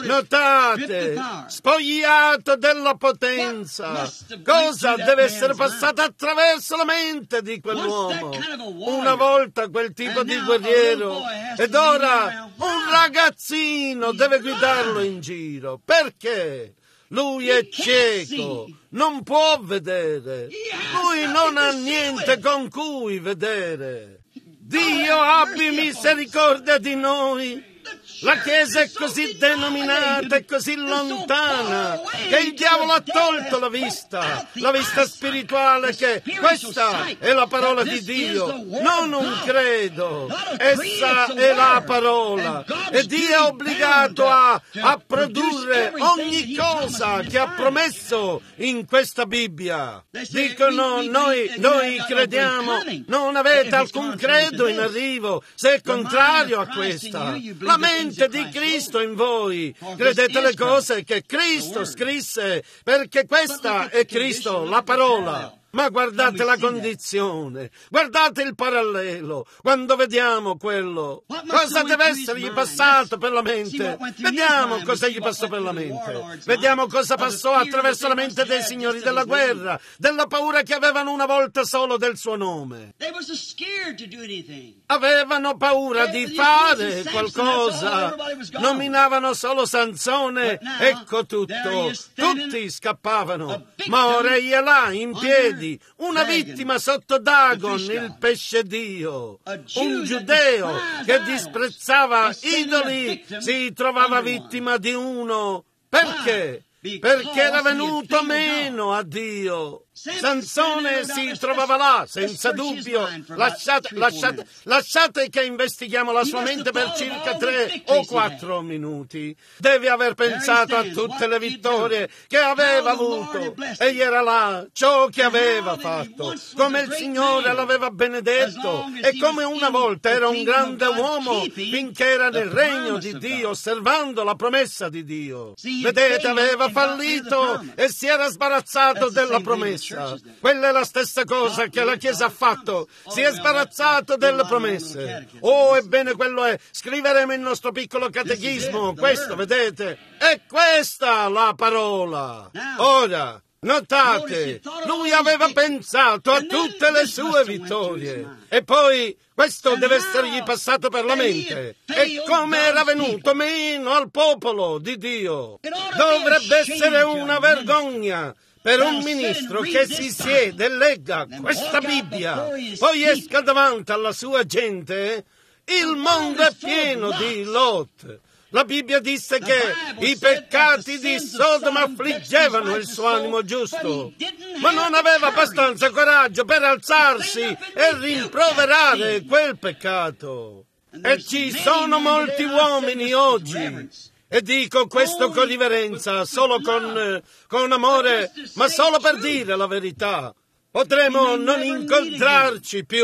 Notate, spogliato della potenza, cosa deve essere passata attraverso la mente di quell'uomo? Una volta quel tipo di guerriero, ed ora un ragazzino deve guidarlo in giro. Perché? Lui è cieco, non può vedere, lui non ha niente con cui vedere. Dio abbi misericordia di noi. La Chiesa è così denominata e così lontana che il diavolo ha tolto la vista, la vista spirituale, che questa è la parola di Dio, non un credo, essa è la parola e Dio è obbligato a, a produrre ogni cosa che ha promesso in questa Bibbia. Dicono noi, noi crediamo, non avete alcun credo in arrivo se è contrario a questa. La mente di Cristo in voi, credete le cose che Cristo scrisse, perché questa è Cristo, la parola. Ma guardate la condizione, guardate il parallelo, quando vediamo quello, cosa deve essergli passato per la mente? Vediamo cosa gli passò per la mente, vediamo cosa passò attraverso la mente dei signori della guerra, della paura che avevano una volta solo del suo nome. Avevano paura di fare qualcosa, nominavano solo Sansone, ecco tutto, tutti scappavano, ma ora egli è là, in piedi, una vittima sotto Dagon, il pesce Dio. Un giudeo che disprezzava idoli si trovava vittima di uno. Perché? Perché era venuto meno a Dio. Sansone si trovava là, senza dubbio. Lasciate, lasciate, lasciate che investighiamo la sua mente per circa tre o quattro minuti. Deve aver pensato a tutte le vittorie che aveva avuto. Egli era là, ciò che aveva fatto, come il Signore l'aveva benedetto e come una volta era un grande uomo finché era nel regno di Dio, osservando la promessa di Dio. Vedete, aveva fallito e si era sbarazzato della promessa. Quella è la stessa cosa che la Chiesa ha fatto, si è sbarazzato delle promesse. Oh, ebbene, quello è. Scriveremo il nostro piccolo catechismo, questo, vedete, è questa la parola. Ora, notate, lui aveva pensato a tutte le sue vittorie e poi questo deve essergli passato per la mente. E come era venuto meno al popolo di Dio. Dovrebbe essere una vergogna per un ministro che si siede e legga questa Bibbia, poi esca davanti alla sua gente. Il mondo è pieno di Lot. La Bibbia disse che i peccati di Sodoma affliggevano il suo animo giusto, ma non aveva abbastanza coraggio per alzarsi e rimproverare quel peccato. E ci sono molti uomini oggi, e dico questo con riverenza, solo con, con amore, ma solo per dire la verità. Potremo non incontrarci più.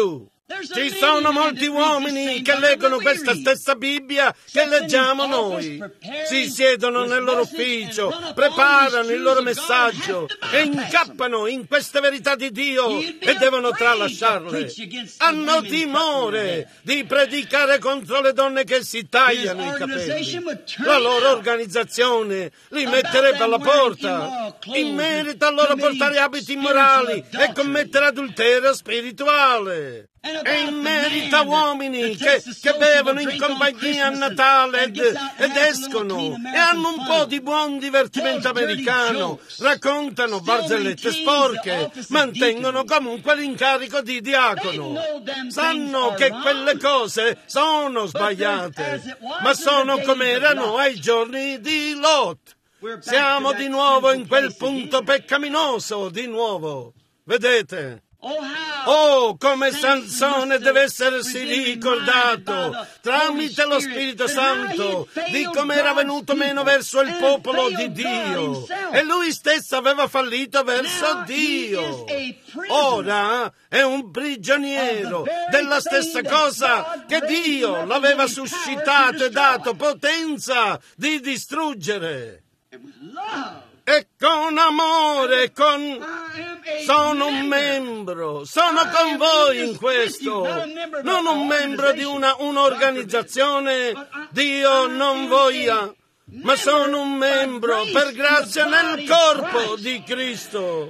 Ci sono molti uomini che leggono questa stessa Bibbia che leggiamo noi. Si siedono nel loro ufficio, preparano il loro messaggio e incappano in queste verità di Dio e devono tralasciarle. Hanno timore di predicare contro le donne che si tagliano i capelli. La loro organizzazione li metterebbe alla porta in merito a loro portare abiti immorali e commettere adulterio spirituale. E in merito a uomini che, che bevono in compagnia a Natale ed, ed escono e hanno un po' di buon divertimento americano, raccontano barzellette sporche, mantengono comunque l'incarico di diacono. Sanno che quelle cose sono sbagliate, ma sono come erano ai giorni di Lot. Siamo di nuovo in quel punto peccaminoso, di nuovo. Vedete? Oh, come Sansone deve essersi ricordato tramite lo Spirito Santo di come era venuto meno verso il popolo di Dio e lui stesso aveva fallito verso Dio. Ora è un prigioniero della stessa cosa che Dio l'aveva suscitato e dato potenza di distruggere. E con amore, con... sono un membro, sono con voi in questo, non un membro di una un'organizzazione, Dio non voglia, ma sono un membro per grazia nel corpo di Cristo.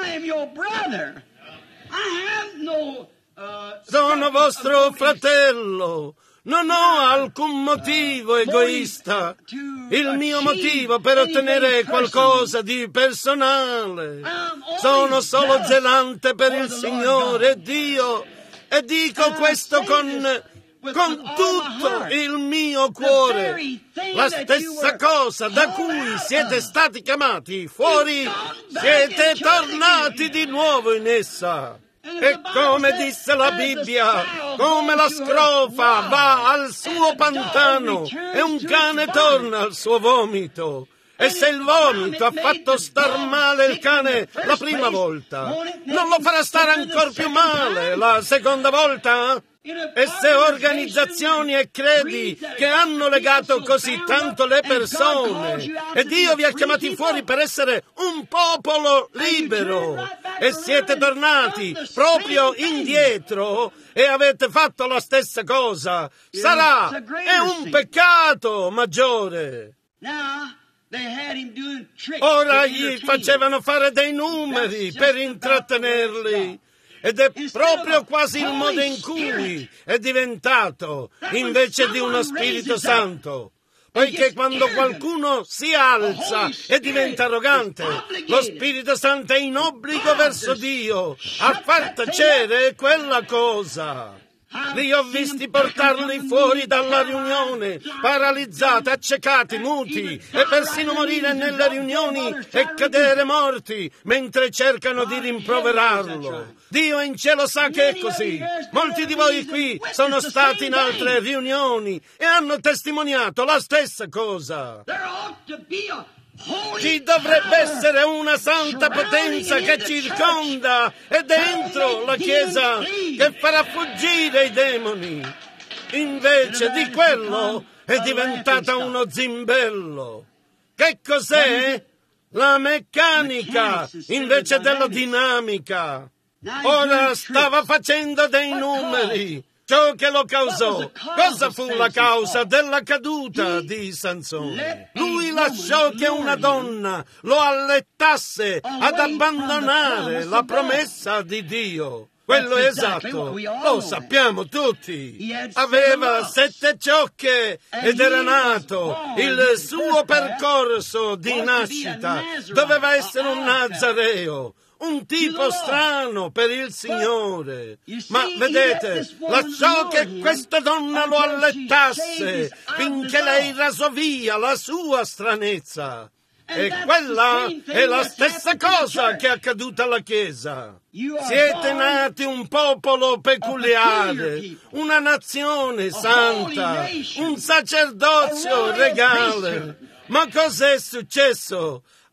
Sono vostro fratello. Non ho alcun motivo egoista. Il mio motivo per ottenere qualcosa di personale. Sono solo zelante per il Signore Dio e dico questo con, con tutto il mio cuore. La stessa cosa da cui siete stati chiamati fuori, siete tornati di nuovo in essa. E come disse la Bibbia, come la scrofa va al suo pantano e un cane torna al suo vomito. E se il vomito ha fatto star male il cane la prima volta, non lo farà stare ancora più male la seconda volta? E se organizzazioni e credi che hanno legato così tanto le persone e Dio vi ha chiamati fuori per essere un popolo libero e siete tornati proprio indietro e avete fatto la stessa cosa, sarà è un peccato maggiore. Ora gli facevano fare dei numeri per intrattenerli. Ed è proprio quasi il modo in cui è diventato invece di uno Spirito Santo. Poiché quando qualcuno si alza e diventa arrogante, lo Spirito Santo è in obbligo verso Dio a far tacere quella cosa. Li ho visti portarli fuori dalla riunione, paralizzati, accecati, muti, e persino morire nelle riunioni e cadere morti, mentre cercano di rimproverarlo. Dio in cielo sa che è così. Molti di voi qui sono stati in altre riunioni e hanno testimoniato la stessa cosa. Ci dovrebbe essere una santa potenza che circonda e dentro la Chiesa che farà fuggire i demoni. Invece di quello è diventata uno zimbello. Che cos'è? La meccanica invece della dinamica. Ora stava facendo dei numeri. Ciò che lo causò, cosa fu la causa della caduta di Sansone? Lui lasciò che una donna lo allettasse ad abbandonare la promessa di Dio. Quello è esatto, lo sappiamo tutti. Aveva sette ciocche ed era nato. Il suo percorso di nascita doveva essere un nazareo. Un tipo strano per il Signore. Ma vedete, lasciò che questa donna lo allettasse finché lei rasò via la sua stranezza. E quella è la stessa cosa che è accaduta alla Chiesa. Siete nati un popolo peculiare, una nazione santa, un sacerdozio regale. Ma cos'è successo?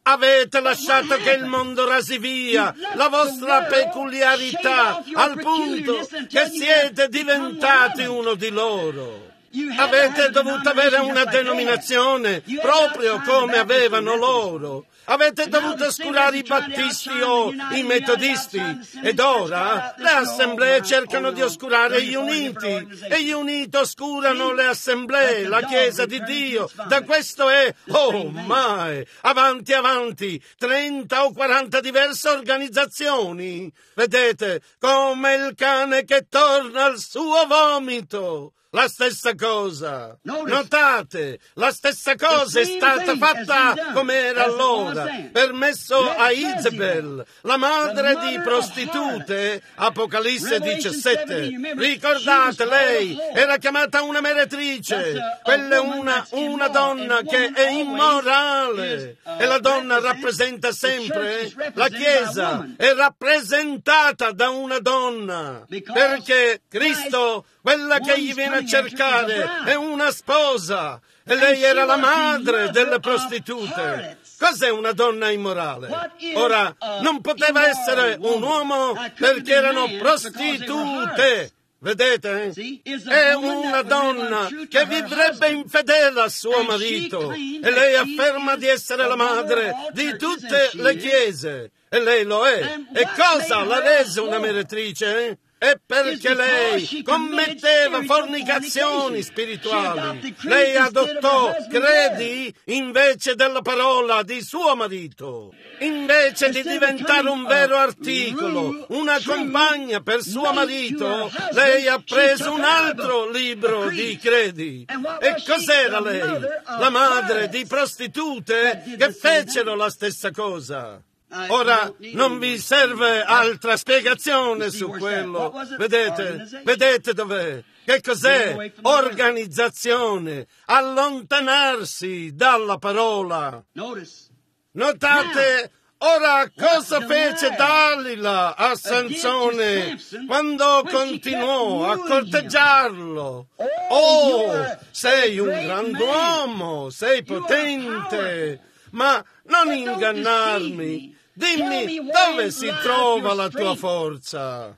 Avete lasciato che il mondo rasi via la vostra peculiarità al punto che siete diventati uno di loro. Avete dovuto avere una denominazione proprio come avevano loro. Avete dovuto oscurare i battisti o i metodisti ed ora le assemblee cercano di oscurare gli uniti e gli uniti oscurano le assemblee, la Chiesa di Dio. Da questo è, oh mai, avanti avanti, trenta o quaranta diverse organizzazioni. Vedete come il cane che torna al suo vomito. La stessa cosa. Notate, la stessa cosa è stata fatta come era allora. Permesso a Isabel, la madre di prostitute, Apocalisse diciassette. Ricordate, lei era chiamata una meretrice. Quella è una, una donna che è immorale. E la donna rappresenta sempre la Chiesa. È rappresentata da una donna. Perché Cristo, quella che gli viene a cercare, è una sposa e lei era la madre delle prostitute. Cos'è una donna immorale? Ora, non poteva essere un uomo perché erano prostitute. Vedete? È una donna che vivrebbe infedele a suo marito e lei afferma di essere la madre di tutte le chiese e lei lo è. E cosa l'ha resa una meretrice? È perché lei commetteva fornicazioni spirituali. Lei adottò credi invece della parola di suo marito. Invece di diventare un vero articolo, una compagna per suo marito, lei ha preso un altro libro di credi. E cos'era lei? La madre di prostitute che fecero la stessa cosa. Ora, non vi serve altra spiegazione su quello. Vedete? Vedete dov'è? Che cos'è? Organizzazione. Allontanarsi dalla parola. Notate, ora cosa fece Dalila a Sansone quando continuò a corteggiarlo? Oh, sei un grand'uomo, sei potente, ma non ingannarmi. Dimmi dove si trova la tua forza.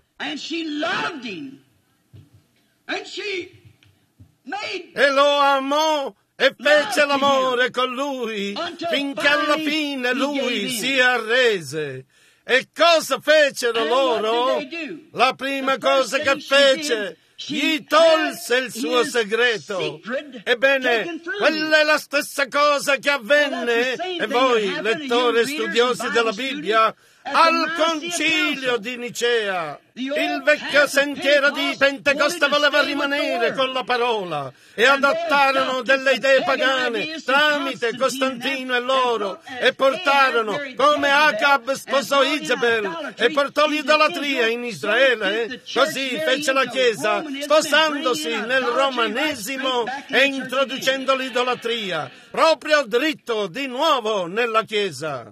E lo amò e fece l'amore con lui finché alla fine lui si arrese. E cosa fecero loro? La prima cosa che fece, gli tolse il suo segreto. Ebbene, quella è la stessa cosa che avvenne, e voi, lettori e studiosi della Bibbia, al concilio di Nicea. Il vecchio sentiero di Pentecoste voleva rimanere con la parola e adattarono delle idee pagane tramite Costantino e loro e portarono, come Acab sposò Isabel e portò l'idolatria in Israele, così fece la Chiesa sposandosi nel romanesimo e introducendo l'idolatria proprio dritto di nuovo nella Chiesa.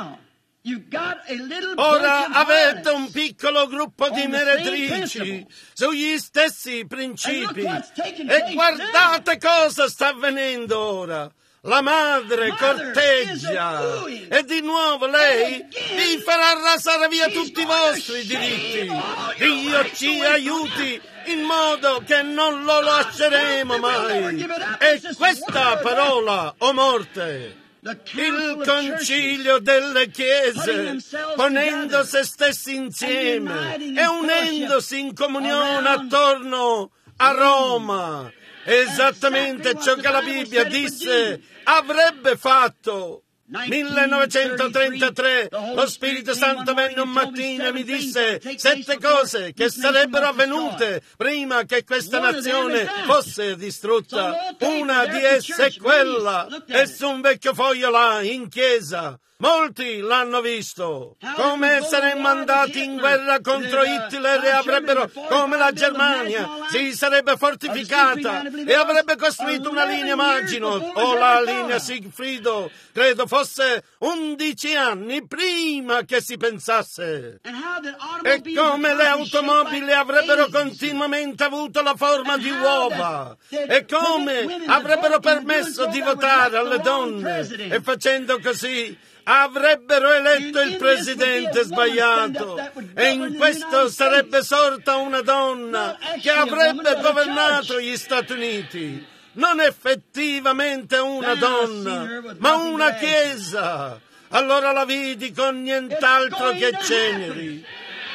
Ora avete un piccolo gruppo di meretrici sugli stessi principi e guardate cosa sta avvenendo ora. La madre corteggia e di nuovo lei vi farà rasare via tutti i vostri diritti. Dio ci aiuti in modo che non lo lasceremo mai. E questa parola o morte. Il concilio delle chiese, ponendo se stessi insieme e unendosi in comunione attorno a Roma, esattamente ciò che la Bibbia disse avrebbe fatto. millenovecentotrentatré, lo Spirito Santo venne un mattino e mi disse sette cose che sarebbero avvenute prima che questa nazione fosse distrutta. Una di esse è quella, e su un vecchio foglio là, in chiesa. Molti l'hanno visto, come saremmo andati in guerra contro Hitler e avrebbero, come la Germania, si sarebbe fortificata e avrebbe costruito una linea Maginot o la linea Sigfrido, credo fosse undici anni prima che si pensasse. E come le automobili avrebbero continuamente avuto la forma di uova e come avrebbero permesso di votare alle donne e facendo così avrebbero eletto il presidente sbagliato e in questo sarebbe sorta una donna che avrebbe governato gli Stati Uniti. Non effettivamente una donna, ma una chiesa. Allora la vidi con nient'altro che ceneri.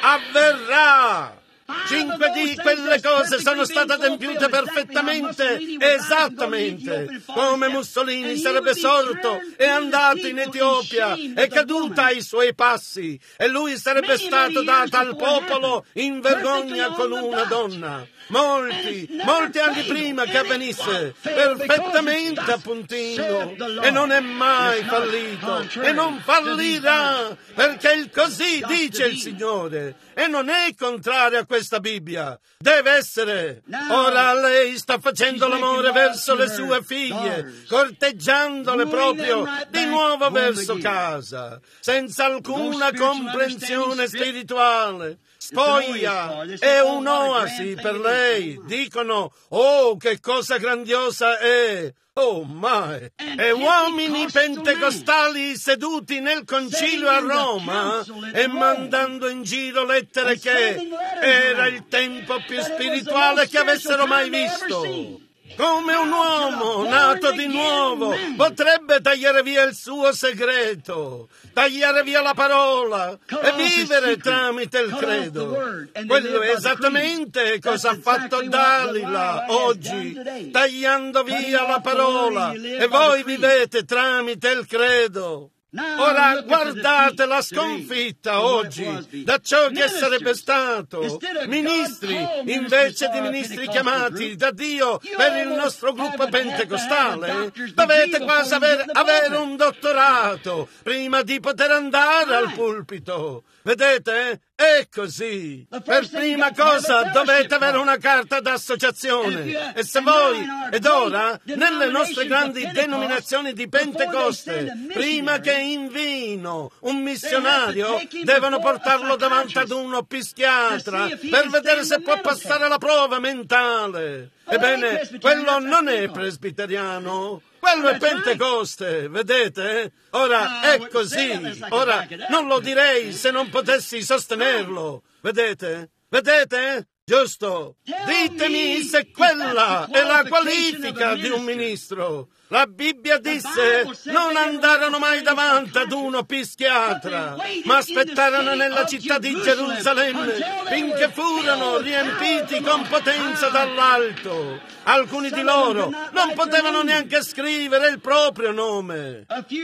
Avverrà! Cinque di quelle cose sono state adempiute perfettamente, esattamente, come Mussolini sarebbe sorto e andato in Etiopia e caduto ai suoi passi, e lui sarebbe stato dato al popolo in vergogna con una donna. Molti, molti anni prima che avvenisse, perfettamente a puntino, e non è mai fallito, e non fallirà, perché il così dice il Signore, e non è contrario a questa Bibbia, deve essere. Ora lei sta facendo l'amore verso le sue figlie, corteggiandole proprio di nuovo verso casa, senza alcuna comprensione spirituale. Spoglia è un'oasi per lei. Dicono, oh, che cosa grandiosa è. Oh, mai. E uomini pentecostali seduti nel concilio a Roma e mandando in giro lettere che era il tempo più spirituale che avessero mai visto. Come un uomo nato di nuovo potrebbe tagliare via il suo segreto, tagliare via la parola e vivere tramite il credo. Quello è esattamente cosa ha fatto Dalila oggi, tagliando via la parola, e voi vivete tramite il credo. Ora guardate la sconfitta oggi da ciò che sarebbe stato. Ministri, invece di ministri chiamati da Dio per il nostro gruppo pentecostale, dovete quasi avere, avere un dottorato prima di poter andare al pulpito. Vedete? È così. Per prima cosa dovete avere una carta d'associazione. E se voi, ed ora, nelle nostre grandi denominazioni di Pentecoste, prima che invino un missionario, devono portarlo davanti ad uno psichiatra per vedere se può passare la prova mentale. Ebbene, quello non è presbiteriano. Quello è Pentecoste, vedete? Ora è così. Ora non lo direi se non potessi sostenerlo. Vedete? Vedete? Giusto. Ditemi se quella è la qualifica di un ministro. La Bibbia disse non andarono mai davanti ad uno psichiatra, ma aspettarono nella città di Gerusalemme finché furono riempiti con potenza dall'alto. Alcuni di loro non potevano neanche scrivere il proprio nome.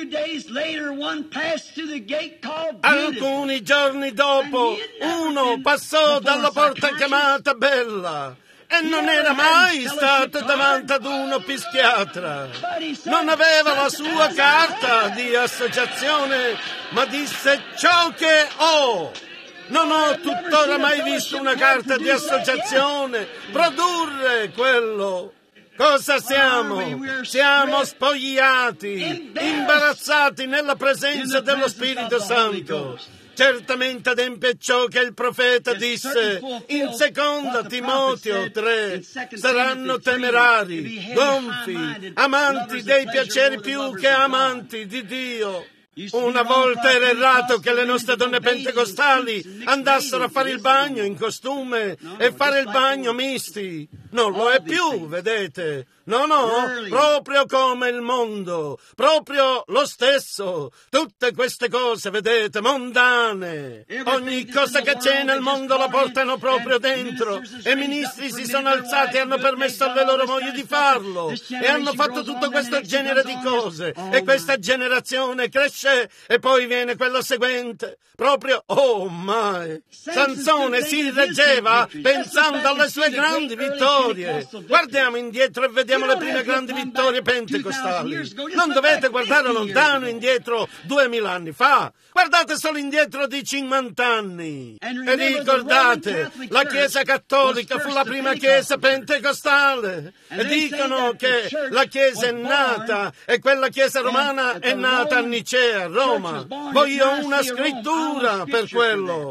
Alcuni giorni dopo uno passò dalla porta chiamata Bella e non era mai stato davanti ad uno psichiatra. Non aveva la sua carta di associazione, ma disse ciò che ho. Non ho tuttora mai visto una carta di associazione produrre quello. Cosa siamo? Siamo spogliati, imbarazzati nella presenza dello Spirito Santo. Certamente adempie ciò che il profeta disse in seconda Timoteo tre. Saranno temerari, gonfi, amanti dei piaceri più che amanti di Dio. Una volta era errato che le nostre donne pentecostali andassero a fare il bagno in costume e fare il bagno misti. Non lo è più, vedete? No, no, proprio come il mondo, proprio lo stesso. Tutte queste cose, vedete, mondane. Ogni cosa che c'è nel mondo la portano proprio dentro. E i ministri si sono alzati e hanno permesso alle loro mogli di farlo. E hanno fatto tutto questo genere di cose. E questa generazione cresce e poi viene quella seguente. Proprio, oh my! Sansone si reggeva pensando alle sue grandi vittorie. Guardiamo indietro e vediamo le prime grandi vittorie pentecostali. Non dovete guardare lontano indietro duemila anni fa. Guardate solo indietro di cinquanta anni. E ricordate, la Chiesa Cattolica fu la prima Chiesa pentecostale. E dicono che la Chiesa è nata e quella Chiesa romana è nata a Nicea, a Roma. Voglio una scrittura per quello.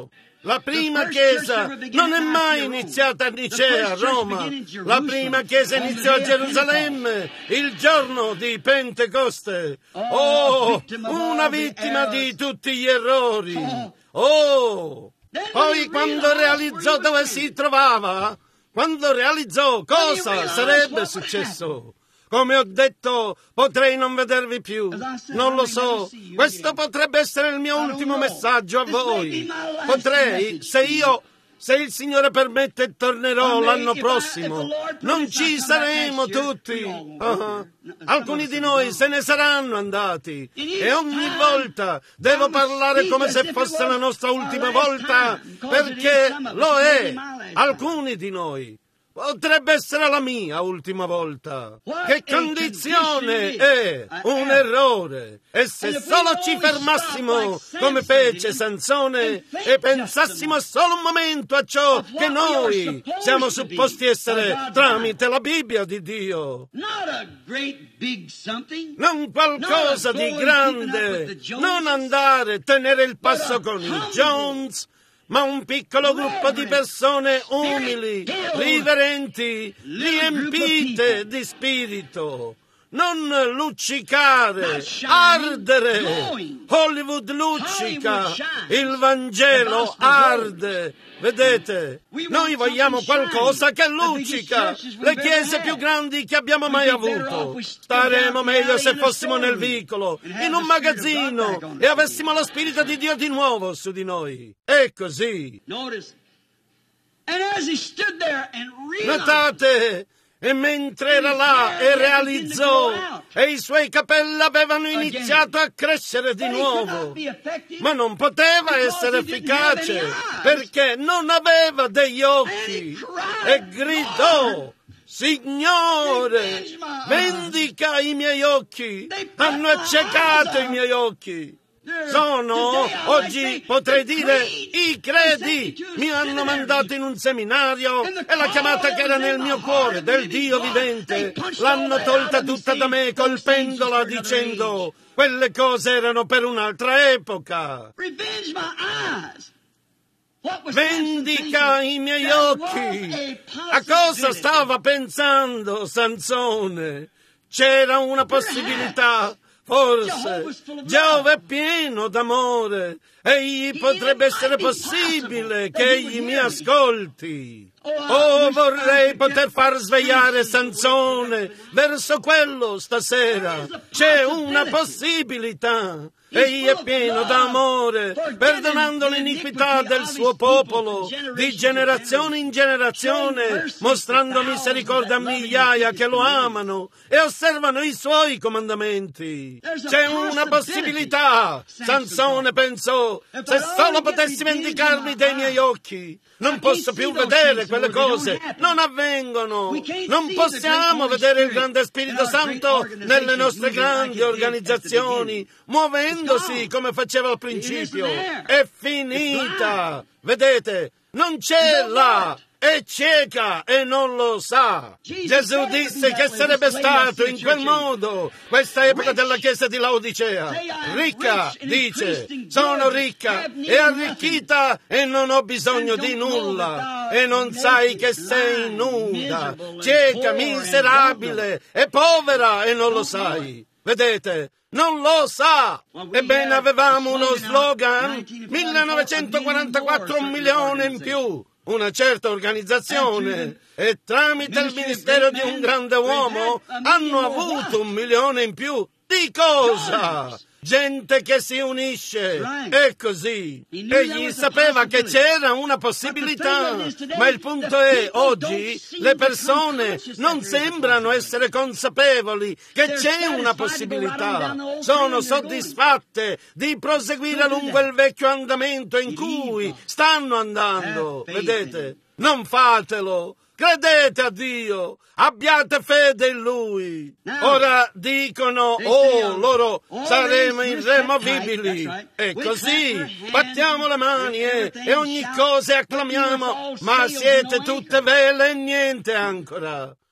La prima chiesa non è mai iniziata a Nicea, a Roma. La prima chiesa iniziò a Gerusalemme il giorno di Pentecoste. Oh, una vittima di tutti gli errori. Oh, poi quando realizzò dove si trovava, quando realizzò cosa sarebbe successo, come ho detto, potrei non vedervi più. Non lo so. Questo potrebbe essere il mio ultimo messaggio a voi. Potrei, se io, se il Signore permette, tornerò l'anno prossimo. Non ci saremo tutti. Uh-huh. Alcuni di noi se ne saranno andati. E ogni volta devo parlare come se fosse la nostra ultima volta, perché lo è. Alcuni di noi. Potrebbe essere la mia ultima volta. Che condizione è un errore. E se solo ci fermassimo come fece Sansone e pensassimo solo un momento a ciò che noi siamo supposti essere tramite la Bibbia di Dio. Non qualcosa di grande, non andare, tenere il passo con i Jones, ma un piccolo gruppo di persone umili, riverenti, riempite di spirito. Non luccicare, ardere. Hollywood luccica, il Vangelo arde. Vedete, noi vogliamo qualcosa che luccica. Le chiese più grandi che abbiamo mai avuto. Staremo meglio se fossimo nel vicolo, in un magazzino, e avessimo lo Spirito di Dio di nuovo su di noi. È così. Notate? E mentre era là e realizzò, e i suoi capelli avevano iniziato a crescere di nuovo, ma non poteva essere efficace perché non aveva degli occhi, e gridò: Signore, vendica i miei occhi. Hanno accecato i miei occhi. Sono, oggi potrei dire, i credi. Mi hanno mandato in un seminario e la chiamata che era nel mio cuore del Dio vivente l'hanno tolta tutta da me colpendola, dicendo: quelle cose erano per un'altra epoca. Vendica i miei occhi. A cosa stava pensando Sansone? C'era una possibilità. Forse Giove è pieno d'amore, egli potrebbe essere possibile che egli mi ascolti. Oh, vorrei poter far svegliare Sansone verso quello stasera. C'è una possibilità. Egli è pieno d'amore, perdonando l'iniquità del suo popolo, di generazione in generazione, mostrando misericordia a migliaia che lo amano e osservano i suoi comandamenti. C'è una possibilità. Sansone pensò: se solo potessi vendicarmi dei miei occhi. Non posso più vedere quelle cose, non avvengono. Non possiamo vedere il grande Spirito Santo nelle nostre grandi organizzazioni, muovendosi come faceva al principio. È finita. Vedete, non c'è là. È cieca e non lo sa. Gesù disse che sarebbe stato in quel modo questa epoca della chiesa di Laodicea. Ricca, dice, sono ricca e arricchita e non ho bisogno di nulla. E non sai che sei nuda, cieca, miserabile e povera e non lo sai. Vedete? Non lo sa! Ebbene, avevamo uno slogan: millenovecentoquarantaquattro, un milione in più. Una certa organizzazione, e tramite il ministero di un grande uomo hanno avuto un milione in più. Di cosa? Gente che si unisce. È così. Egli sapeva che c'era una possibilità, ma il punto è, oggi le persone non sembrano essere consapevoli che c'è una possibilità. Sono soddisfatte di proseguire lungo il vecchio andamento in cui stanno andando. Vedete? Non fatelo. Credete a Dio, abbiate fede in Lui. Ora dicono: oh, loro saremo irremovibili. E così battiamo le mani e, e ogni cosa acclamiamo, ma siete tutte vele e niente ancora.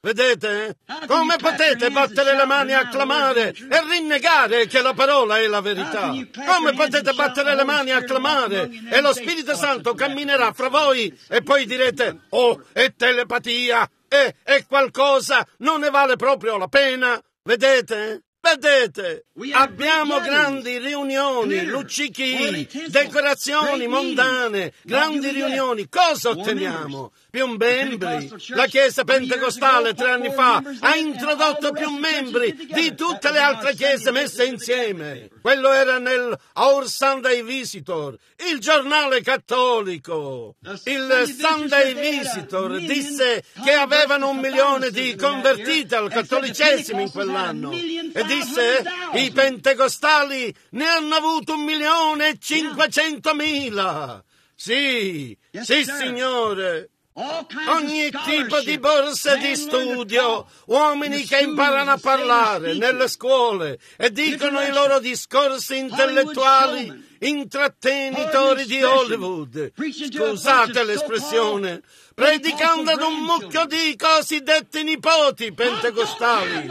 Vedete? Come potete battere le mani e acclamare e rinnegare che la parola è la verità? Come potete battere le mani e acclamare e lo Spirito Santo camminerà fra voi e poi direte, oh, è telepatia, è, è qualcosa, non ne vale proprio la pena? Vedete? Vedete, abbiamo grandi riunioni, luccichi, decorazioni mondane, grandi riunioni. Cosa otteniamo? Più membri. La Chiesa Pentecostale tre anni fa ha introdotto più membri di tutte le altre chiese messe insieme. Quello era nel Our Sunday Visitor, il giornale cattolico. Il Sunday Visitor disse che avevano un milione di convertiti al cattolicesimo in quell'anno. E disse, i pentecostali ne hanno avuto un milione e cinquecentomila. Sì, sì signore. Ogni tipo di borse di studio, uomini che imparano a parlare nelle scuole e dicono i loro discorsi intellettuali, intrattenitori di Hollywood, scusate l'espressione, predicando ad un mucchio di cosiddetti nipoti pentecostali.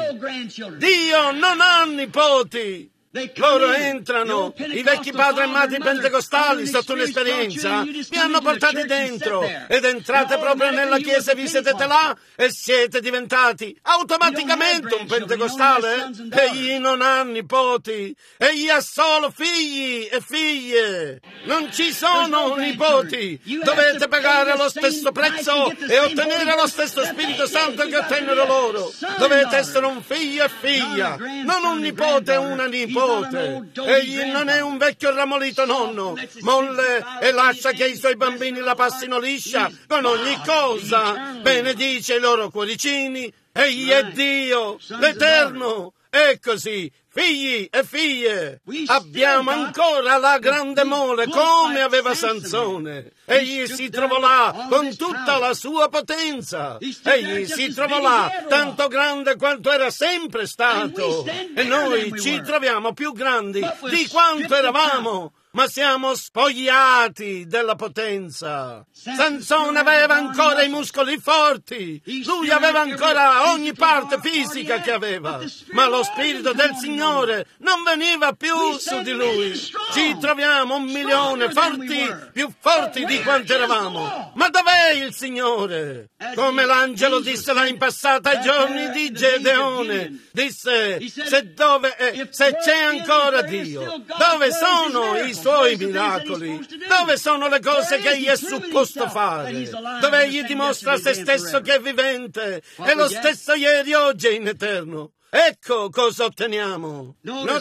Dio non ha nipoti. Loro entrano, i vecchi padri amati pentecostali sotto un'esperienza vi hanno portati dentro ed entrate proprio nella chiesa, vi sedete là e siete diventati automaticamente un pentecostale. Egli non ha nipoti, egli ha solo figli e figlie. Non ci sono nipoti. Dovete pagare lo stesso prezzo e ottenere lo stesso Spirito Santo che ottennero loro. Dovete essere un figlio e figlia, non un nipote e una nipote. Egli non è un vecchio ramolito nonno, molle e lascia che i suoi bambini la passino liscia con ogni cosa, benedice i loro cuoricini. Egli è Dio, l'Eterno. È così, figli e figlie. Abbiamo ancora la grande mole come aveva Sansone. Egli si trovò là con tutta la sua potenza. Egli si trovò là tanto grande quanto era sempre stato. E noi ci troviamo più grandi di quanto eravamo. Ma siamo spogliati della potenza. Sansone aveva ancora i muscoli forti, lui aveva ancora ogni parte fisica che aveva, ma lo Spirito del Signore non veniva più su di lui. Ci troviamo un milione forti, più forti di quanto eravamo. Ma dov'è il Signore? Come l'angelo disse là in passato ai giorni di Gedeone, disse, se, dove è, se c'è ancora Dio, dove sono i suoi miracoli? Dove sono le cose che egli è supposto fare? Dove egli dimostra se stesso che è vivente, è lo stesso ieri, oggi e in eterno. Ecco cosa otteniamo.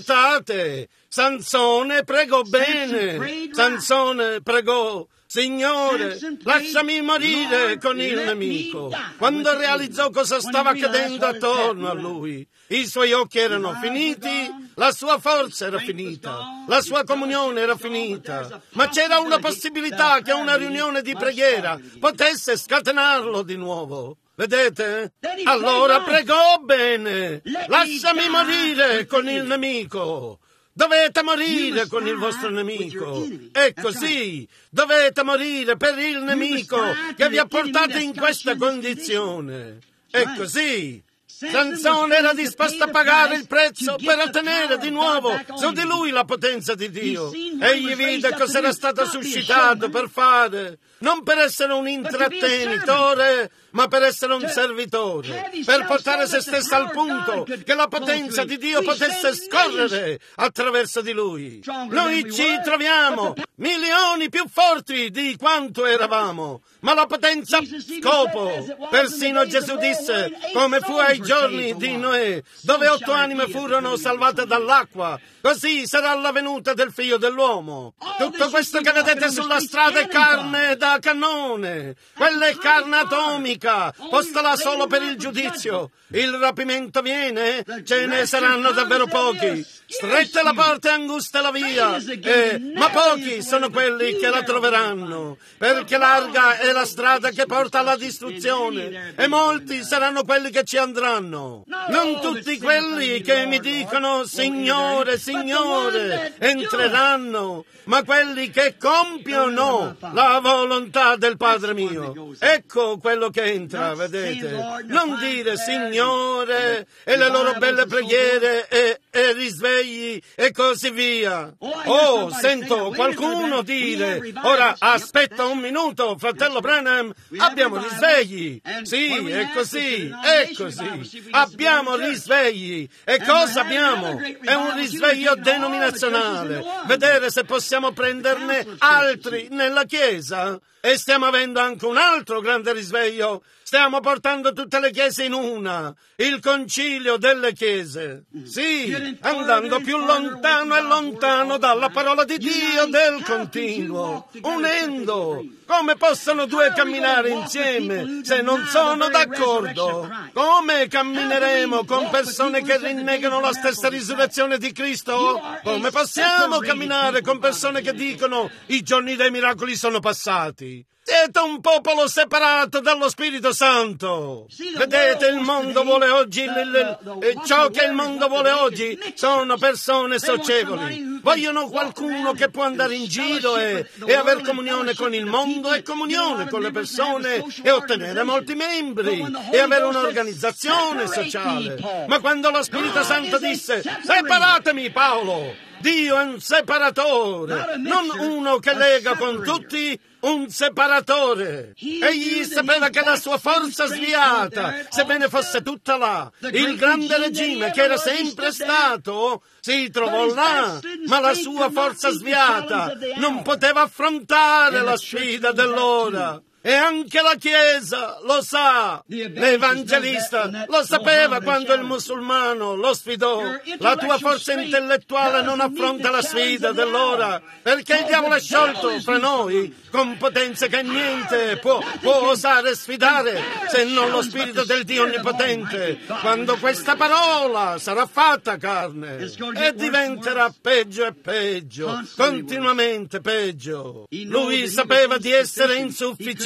Notate, Sansone pregò bene. Sansone pregò, Signore, lasciami morire con il nemico. Quando realizzò cosa stava accadendo attorno a lui, i suoi occhi erano finiti, la sua forza era finita, la sua comunione era finita, ma c'era una possibilità che una riunione di preghiera potesse scatenarlo di nuovo. Vedete? Allora pregò bene, lasciami morire con il nemico. Dovete morire con il vostro nemico. È così. Dovete morire per il nemico che vi ha portato in questa condizione. È così. Sansone era disposto a pagare il prezzo per ottenere di nuovo su di lui la potenza di Dio. Egli vide cosa era stato suscitato per fare, non per essere un intrattenitore, ma per essere un servitore, per portare se stesso al punto che la potenza di Dio potesse scorrere attraverso di lui. Noi ci troviamo milioni più forti di quanto eravamo, ma la potenza scopo. Persino Gesù disse, come fu ai giorni di Noè, dove otto anime furono salvate dall'acqua, così sarà la venuta del Figlio dell'uomo. Tutto questo che vedete sulla strada è carne da cannone, quella è carne atomica, posta là solo per il giudizio. Il rapimento viene, ce ne saranno davvero pochi. Stretta la porta e angusta la via, eh, ma pochi sono quelli che la troveranno, perché larga è la strada che porta alla distruzione, e molti saranno quelli che ci andranno. Non tutti quelli che mi dicono Signore, Signore entreranno, ma quelli che compiono la volontà del Padre mio. Ecco quello che c'entra, vedete? Non dire Signore e le loro belle preghiere e, e risvegli e così via. Oh, sento qualcuno dire, ora aspetta un minuto, fratello Branham, abbiamo risvegli. Sì, è così, è così. Abbiamo risvegli. E cosa abbiamo? È un risveglio denominazionale. Vedere se possiamo prenderne altri nella Chiesa. E stiamo avendo anche un altro grande risveglio. Stiamo portando tutte le chiese in una, il concilio delle chiese. Sì, andando più lontano e lontano dalla parola di Dio del continuo, unendo. Come possono due camminare insieme se non sono d'accordo? Come cammineremo con persone che rinnegano la stessa risurrezione di Cristo? Come possiamo camminare con persone che dicono i giorni dei miracoli sono passati? Siete un popolo separato dallo Spirito Santo. Vedete, il mondo vuole oggi, il, il, il, ciò che il mondo vuole oggi sono persone socievoli. Vogliono qualcuno che può andare in giro e, e avere comunione con il mondo e comunione con le persone e ottenere molti membri e avere un'organizzazione sociale. Ma quando lo Spirito Santo disse, separatemi Paolo, Dio è un separatore, non uno che lega con tutti, un separatore. Egli sapeva che la sua forza sviata, sebbene fosse tutta là, il grande regime che era sempre stato, si trovò là, ma la sua forza sviata non poteva affrontare la sfida dell'ora. E anche la Chiesa lo sa. L'Evangelista lo sapeva quando il musulmano lo sfidò. La tua forza intellettuale non affronta la sfida dell'ora, perché il diavolo è sciolto fra noi con potenza che niente può, può osare sfidare se non lo Spirito del Dio Onnipotente. Quando questa parola sarà fatta carne e diventerà peggio e peggio, continuamente peggio. Lui sapeva di essere insufficiente,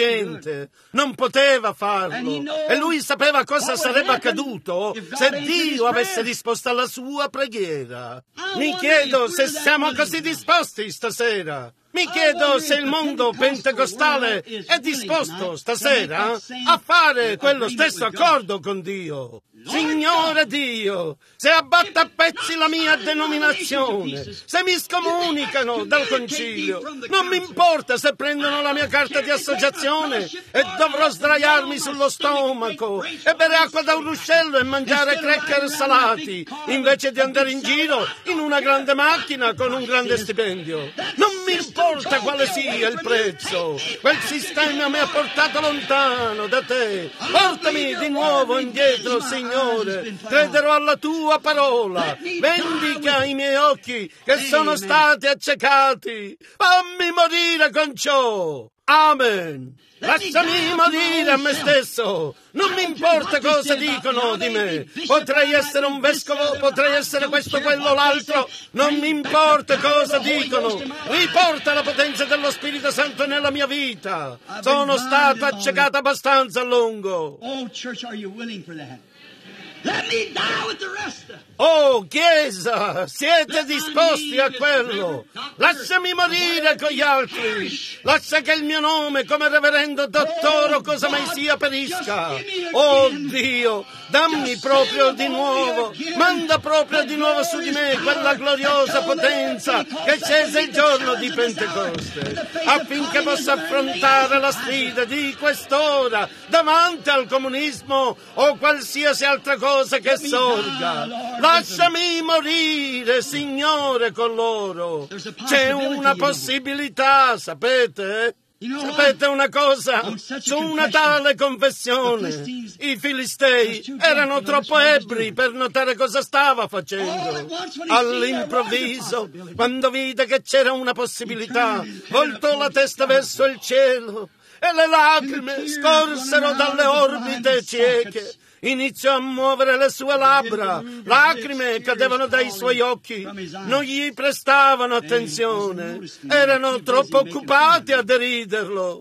non poteva farlo, e lui sapeva cosa sarebbe accaduto se Dio avesse risposto alla sua preghiera. Mi chiedo se siamo così disposti stasera. Mi chiedo se il mondo pentecostale è disposto stasera a fare quello stesso accordo con Dio. Signore Dio, se abbatta a pezzi la mia denominazione, se mi scomunicano dal concilio, non mi importa se prendono la mia carta di associazione e dovrò sdraiarmi sullo stomaco e bere acqua da un ruscello e mangiare cracker salati, invece di andare in giro in una grande macchina con un grande stipendio. Non mi importa quale sia il prezzo, quel sistema mi ha portato lontano da te. Portami di nuovo indietro, Signore. Signore, crederò alla tua parola, vendica i miei occhi che sono stati accecati, fammi morire con ciò. Amen. Lasciami morire a me stesso. Non mi importa cosa dicono di me. Potrei essere un vescovo, potrei essere questo, quello, l'altro. Non mi importa cosa dicono. Riporta la potenza dello Spirito Santo nella mia vita. Sono stato accecato abbastanza a lungo. Oh, church, are you willing for that? Let me die with the rest. Oh, Chiesa, siete disposti a quello? Lasciami morire con gli altri. Lascia che il mio nome come reverendo dottore o cosa mai sia perisca. Oh, Dio, dammi proprio di nuovo, manda proprio di nuovo su di me quella gloriosa potenza che scese il giorno di Pentecoste, affinché possa affrontare la sfida di quest'ora davanti al comunismo o qualsiasi altra cosa che sorga. Lasciami morire, Signore, con loro. C'è una possibilità, sapete? Sapete una cosa? Su una tale confessione, i Filistei erano troppo ebbri per notare cosa stava facendo. All'improvviso, quando vide che c'era una possibilità, voltò la testa verso il cielo e le lacrime scorsero dalle orbite cieche. Iniziò a muovere le sue labbra, lacrime cadevano dai suoi occhi, non gli prestavano attenzione, erano troppo occupati a deriderlo.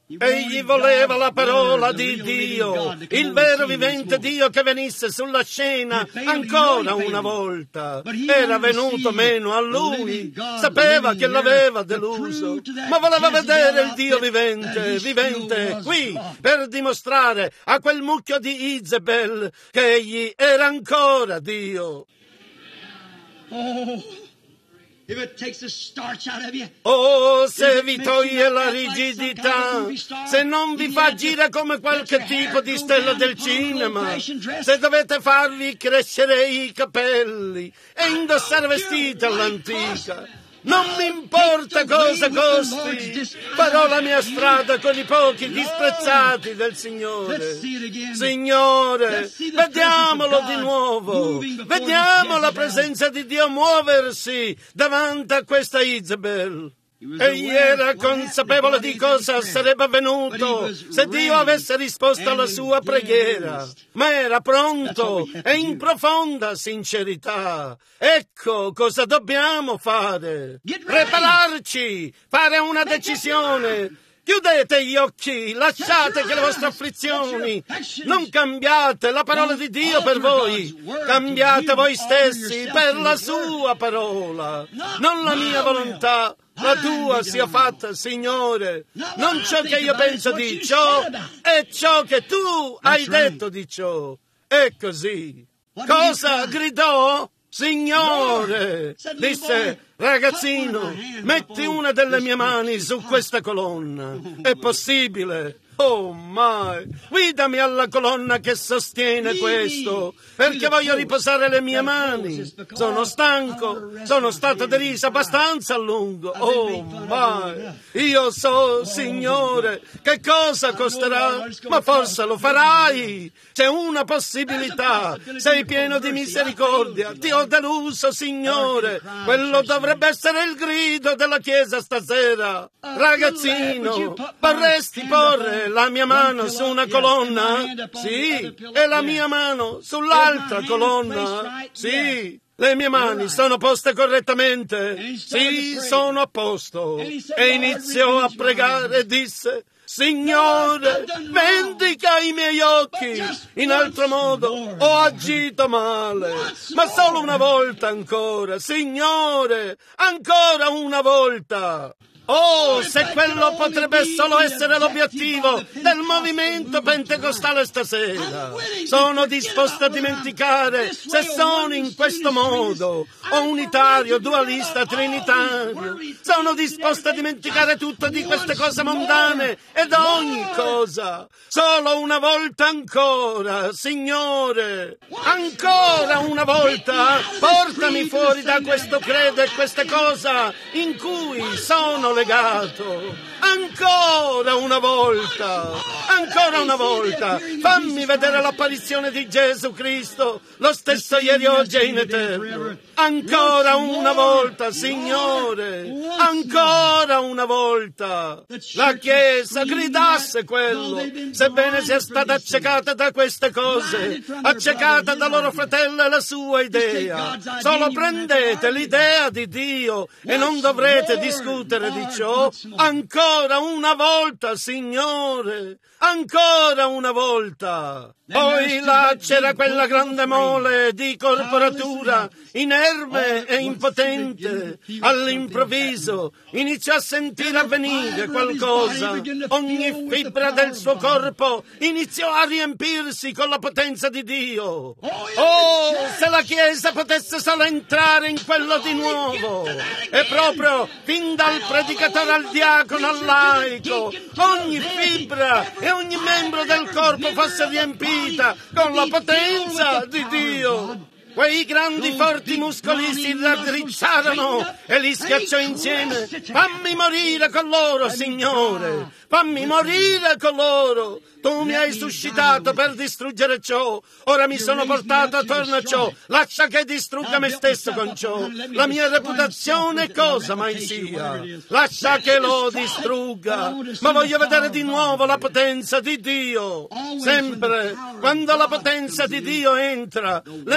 Egli voleva la parola di Dio, il vero vivente Dio che venisse sulla scena ancora una volta. Era venuto meno a lui, sapeva che l'aveva deluso, ma voleva vedere il Dio vivente, vivente qui, per dimostrare a quel mucchio di Izebel che egli era ancora Dio. Oh. Oh, se vi toglie la rigidità, se non vi fa agire come qualche tipo di stella del cinema, se dovete farvi crescere i capelli e indossare vestiti all'antica, non mi importa cosa costi, farò la mia strada con i pochi disprezzati del Signore. Signore, vediamolo di nuovo, vediamo la presenza di Dio muoversi davanti a questa Izebel. Egli era consapevole di cosa sarebbe avvenuto se Dio avesse risposto alla sua preghiera, ma era pronto e in profonda sincerità. Ecco cosa dobbiamo fare: prepararci, fare una decisione. Chiudete gli occhi, lasciate che le vostre afflizioni, non cambiate la parola di Dio per voi, cambiate voi stessi per la sua parola, non la mia volontà, la tua sia fatta, Signore, non ciò che io penso di ciò, è ciò che tu hai detto di ciò. È così. Cosa gridò? Signore, disse: ragazzino, metti una delle mie mani su questa colonna. È possibile? Oh mai, guidami alla colonna che sostiene questo, perché voglio riposare le mie mani. Sono stanco, sono stato deriso abbastanza a lungo. Oh mai, io so, Signore, che cosa costerà, ma forse lo farai. C'è una possibilità, sei pieno di misericordia, ti ho deluso, Signore. Quello dovrebbe essere il grido della Chiesa stasera. Ragazzino, vorresti porre la mia mano su una colonna? Sì. E la mia mano sull'altra colonna? Sì. Le mie mani sono poste correttamente? Sì, sono a posto. E iniziò a pregare e disse: Signore, vendica i miei occhi. In altro modo ho agito male. Ma solo una volta ancora, Signore, ancora una volta. Oh, se quello potrebbe solo essere l'obiettivo del movimento pentecostale stasera. Sono disposto a dimenticare se sono in questo modo, o unitario, dualista, trinitario. Sono disposto a dimenticare tutto di queste cose mondane e da ogni cosa. Solo una volta ancora, Signore, ancora una volta, portami fuori da questo credo e queste cose in cui sono legato. Ancora una volta, ancora una volta, fammi vedere l'apparizione di Gesù Cristo, lo stesso ieri, oggi e in eterno. Ancora una volta, Signore, ancora una volta. La Chiesa gridasse quello, sebbene sia stata accecata da queste cose, accecata da loro fratello e la sua idea. Solo prendete l'idea di Dio e non dovrete discutere di ciò. Ancora una volta, Signore, ancora una volta. Poi là c'era quella grande mole di corporatura, inerme e impotente. All'improvviso iniziò a sentire avvenire qualcosa. Ogni fibra del suo corpo iniziò a riempirsi con la potenza di Dio. Oh, se la Chiesa potesse solo entrare in quello di nuovo! E proprio fin dal predicatore al diacono al laico, ogni fibra e ogni membro del corpo fosse riempito con la potenza di Dio. Quei grandi forti muscoli si raddrizzarono e li schiacciò insieme. Fammi morire con loro, Signore, fammi morire con loro. Tu mi hai suscitato per distruggere ciò, ora mi sono portato attorno a ciò, lascia che distrugga me stesso con ciò. La mia reputazione cosa mai sia, lascia che lo distrugga, ma voglio vedere di nuovo la potenza di Dio. Sempre quando la potenza di Dio entra, le mura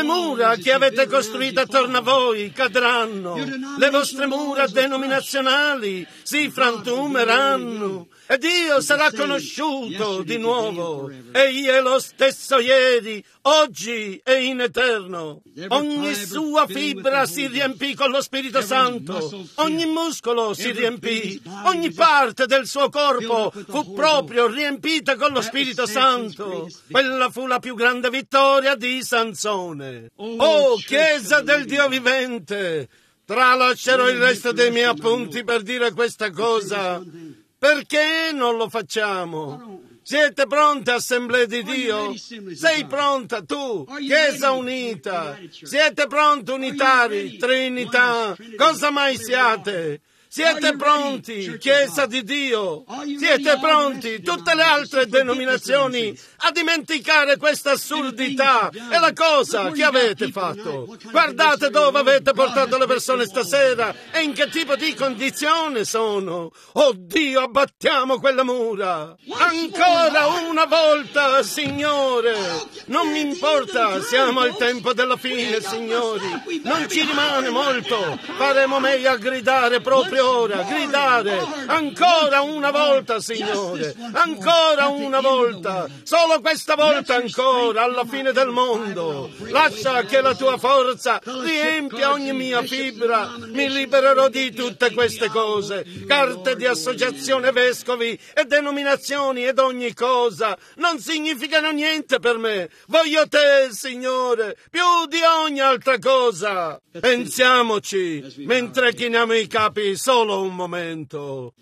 mura che avete costruito attorno a voi cadranno, le vostre mura denominazionali si frantumeranno e Dio sarà conosciuto di nuovo. Egli è lo stesso ieri, oggi e in eterno. Ogni sua fibra si riempì con lo Spirito Santo, ogni muscolo si riempì, ogni parte del suo corpo fu proprio riempita con lo Spirito Santo. Quella fu la più grande vittoria di Sansone. Oh, Chiesa del Dio vivente, tralascerò il resto dei miei appunti per dire questa cosa. Perché non lo facciamo? Siete pronte, Assemblea di Dio? Sei pronta tu, Chiesa unita? Siete pronti, unitari, Trinità? Cosa mai siate? Siete pronti, Chiesa di Dio? Siete pronti, tutte le altre denominazioni, a dimenticare questa assurdità? E la cosa che avete fatto? Guardate dove avete portato le persone stasera e in che tipo di condizione sono. Oh Dio, abbattiamo quelle mura. Ancora una volta, Signore. Non mi importa, siamo al tempo della fine, Signori. Non ci rimane molto. Faremo meglio a gridare proprio ora, gridare ancora una volta, Signore, ancora una volta, solo questa volta ancora, alla fine del mondo. Lascia che la tua forza riempia ogni mia fibra, mi libererò di tutte queste cose, carte di associazione, vescovi e denominazioni ed ogni cosa, non significano niente per me. Voglio te, Signore, più di ogni altra cosa. Pensiamoci, mentre chiniamo i capi, solo un momento.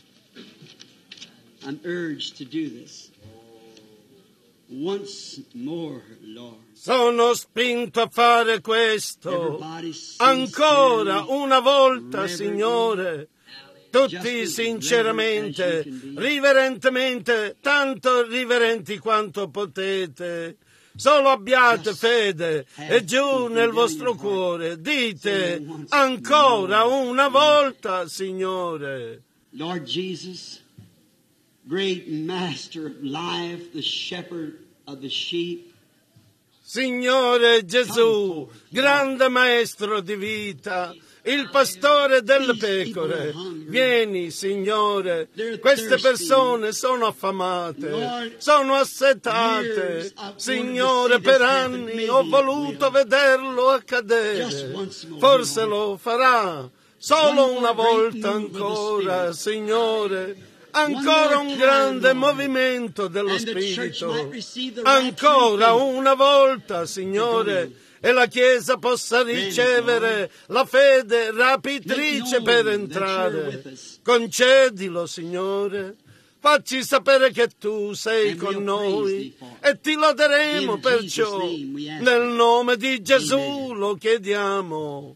I'm urged to do this. Once more, Lord. Sono spinto a fare questo. Ancora una volta, Signore. Tutti sinceramente, riverentemente, tanto riverenti quanto potete. Solo abbiate fede e giù nel vostro cuore dite ancora una volta, Signore. Lord Jesus, great master of life, the shepherd of the sheep. Signore Gesù, grande maestro di vita, il pastore delle pecore, vieni, Signore, queste persone sono affamate, sono assetate, Signore, per anni ho voluto vederlo accadere, forse lo farà, solo una volta ancora, Signore. Ancora un grande movimento dello Spirito, ancora una volta, Signore, e la Chiesa possa ricevere la fede rapitrice per entrare. Concedilo, Signore. Facci sapere che tu sei con noi e ti loderemo perciò. Nel nome di Gesù lo chiediamo.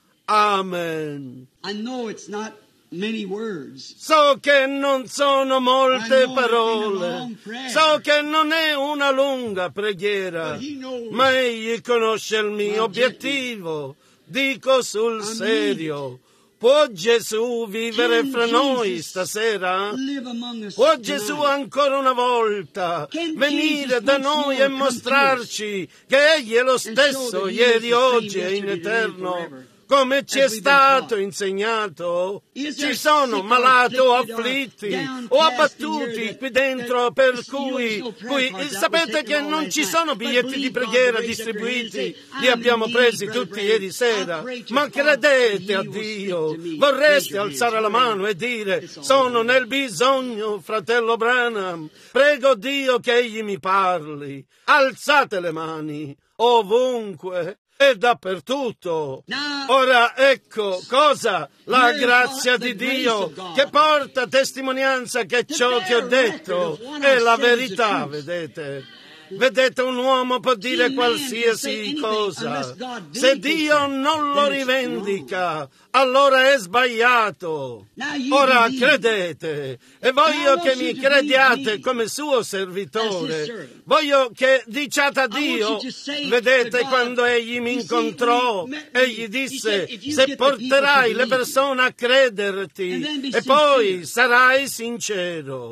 Amen. I know it's not many words. So che non sono molte parole, so che non è una lunga preghiera, ma Egli conosce il mio obiettivo. Dico sul serio, può Gesù vivere fra noi stasera? Può Gesù ancora una volta venire da noi e mostrarci che Egli è lo stesso ieri, oggi e in eterno? Come ci è stato insegnato? Ci sono malati o afflitti o abbattuti qui dentro, per cui, cui sapete che non ci sono biglietti di preghiera distribuiti, li abbiamo presi tutti ieri sera, ma credete a Dio, vorreste alzare la mano e dire sono nel bisogno, fratello Branham, prego Dio che Egli mi parli, alzate le mani ovunque e dappertutto. Ora ecco cosa? La grazia di Dio che porta testimonianza che ciò che ho detto è la verità, vedete? Vedete, un uomo può dire qualsiasi cosa. Se Dio non lo rivendica, allora è sbagliato. Ora credete, e voglio che mi crediate come suo servitore. Voglio che diciate a Dio, vedete, quando Egli mi incontrò, Egli disse, se porterai le persone a crederti, e poi sarai sincero.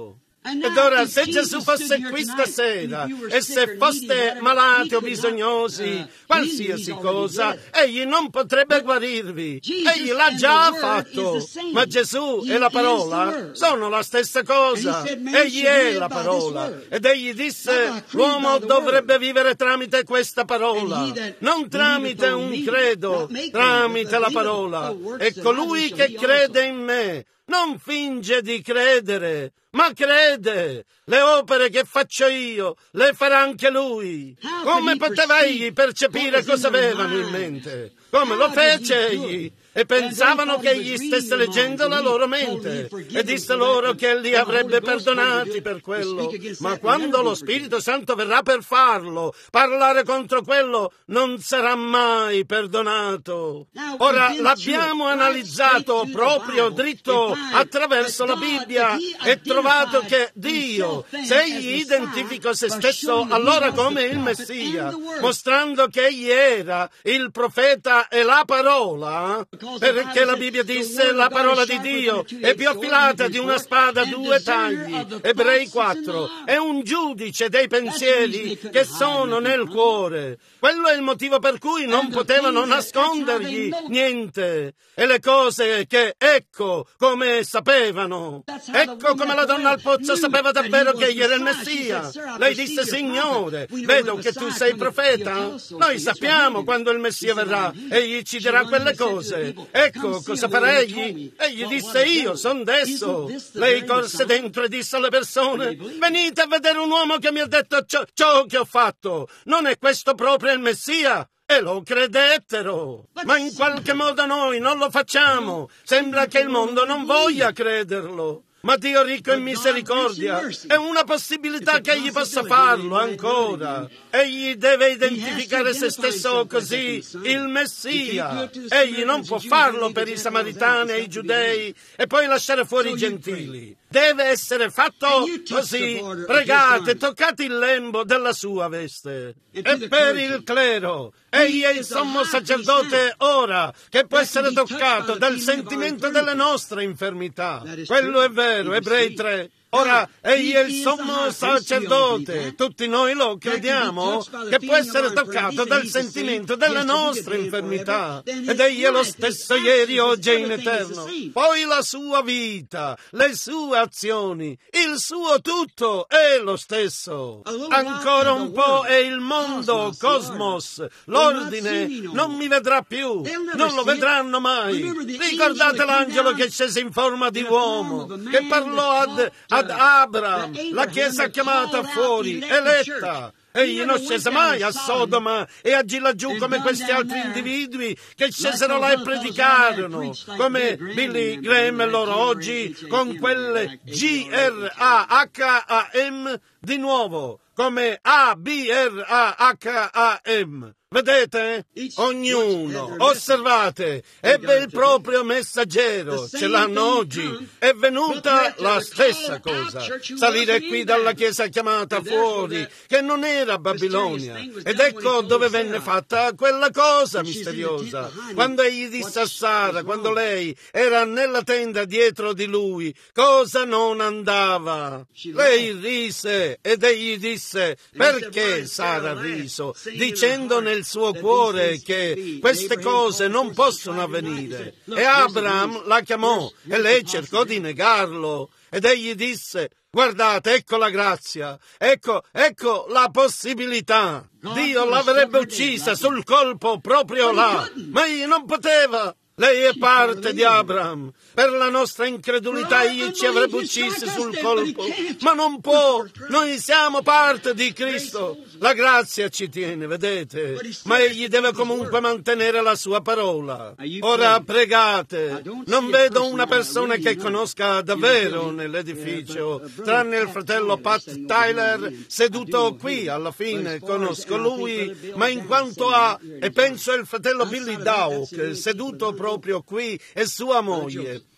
Ed ora, se Gesù fosse qui stasera e se foste malati o bisognosi, qualsiasi cosa, egli non potrebbe guarirvi. Egli l'ha già fatto. Ma Gesù e la parola sono la stessa cosa. Egli è la parola. Ed egli disse, l'uomo dovrebbe vivere tramite questa parola, non tramite un credo, tramite la parola. E colui che crede in me non finge di credere, ma crede. Le opere che faccio io le farà anche lui. Come poteva egli percepire cosa avevano in mente? Come lo fece egli? E pensavano che egli stesse leggendo la loro mente, e disse loro che li avrebbe perdonati per quello. Ma quando lo Spirito Santo verrà per farlo, parlare contro quello, non sarà mai perdonato. Ora l'abbiamo analizzato proprio dritto attraverso la Bibbia e trovato che Dio, se egli identificò se stesso allora come il Messia, mostrando che egli era il profeta e la parola, perché la Bibbia disse la parola di Dio è più affilata di una spada a due tagli, Ebrei quattro, è un giudice dei pensieri che sono nel cuore. Quello è il motivo per cui non potevano nascondergli niente, e le cose che ecco come sapevano. Ecco come la donna al pozzo sapeva davvero che egli era il Messia. Lei disse, Signore, vedo che tu sei profeta. Noi sappiamo quando il Messia verrà, egli ci dirà quelle cose. Ecco cosa farà egli. Egli disse, io son desso. Lei corse dentro e disse alle persone, venite a vedere un uomo che mi ha detto ciò, ciò che ho fatto. Non è questo proprio il Messia? E lo credettero. Ma in qualche modo noi non lo facciamo. Sembra che il mondo non voglia crederlo. Ma Dio ricco in misericordia, è una possibilità che egli possa farlo ancora. Egli deve identificare se stesso così, il Messia. Egli non può farlo per i Samaritani e i Giudei e poi lasciare fuori i Gentili. Deve essere fatto così. Pregate, toccate il lembo della sua veste. E per il clero, egli è il sommo sacerdote ora, che può essere toccato dal sentimento delle nostre infermità. Quello è vero, Ebrei tre. Ora, egli è il sommo sacerdote, tutti noi lo crediamo, che può essere toccato dal sentimento delle nostre infermità. Ed egli è lo stesso ieri, oggi e in eterno. Poi la sua vita, le sue azioni, il suo tutto è lo stesso. Ancora un po' e il mondo, cosmos, l'ordine, non mi vedrà più, non lo vedranno mai. Ricordate l'angelo che scese in forma di uomo, che parlò ad, ad Abraham, la chiesa chiamata fuori, eletta. Egli non scese mai a Sodoma e agì laggiù come questi altri individui che scesero là e predicarono, come Billy Graham e loro oggi, con quelle G R A H A M di nuovo, come A B R A H A M. Vedete? Ognuno, osservate, ebbe il proprio messaggero, ce l'hanno oggi. È venuta la stessa cosa. Salire qui dalla chiesa chiamata fuori, che non era Babilonia. Ed ecco dove venne fatta quella cosa misteriosa. Quando egli disse a Sara, quando lei era nella tenda dietro di lui, cosa non andava? Lei rise ed egli disse, perché Sara ha riso? Dicendo nel suo cuore che queste cose non possono avvenire. E Abraham la chiamò e lei cercò di negarlo. Ed egli disse, guardate, ecco la grazia, ecco, ecco la possibilità. Dio l'avrebbe uccisa sul colpo proprio là, ma egli non poteva. Lei è parte di Abraham. Per la nostra incredulità egli ci avrebbe uccisi sul colpo, ma non può. Noi siamo parte di Cristo. La grazia ci tiene, vedete? Ma egli deve comunque mantenere la sua parola. Ora pregate. Non vedo una persona che conosca davvero nell'edificio, tranne il fratello Pat Tyler, seduto qui alla fine. Conosco lui, ma in quanto a, e penso il fratello Billy Dowk, seduto proprio qui, e sua moglie.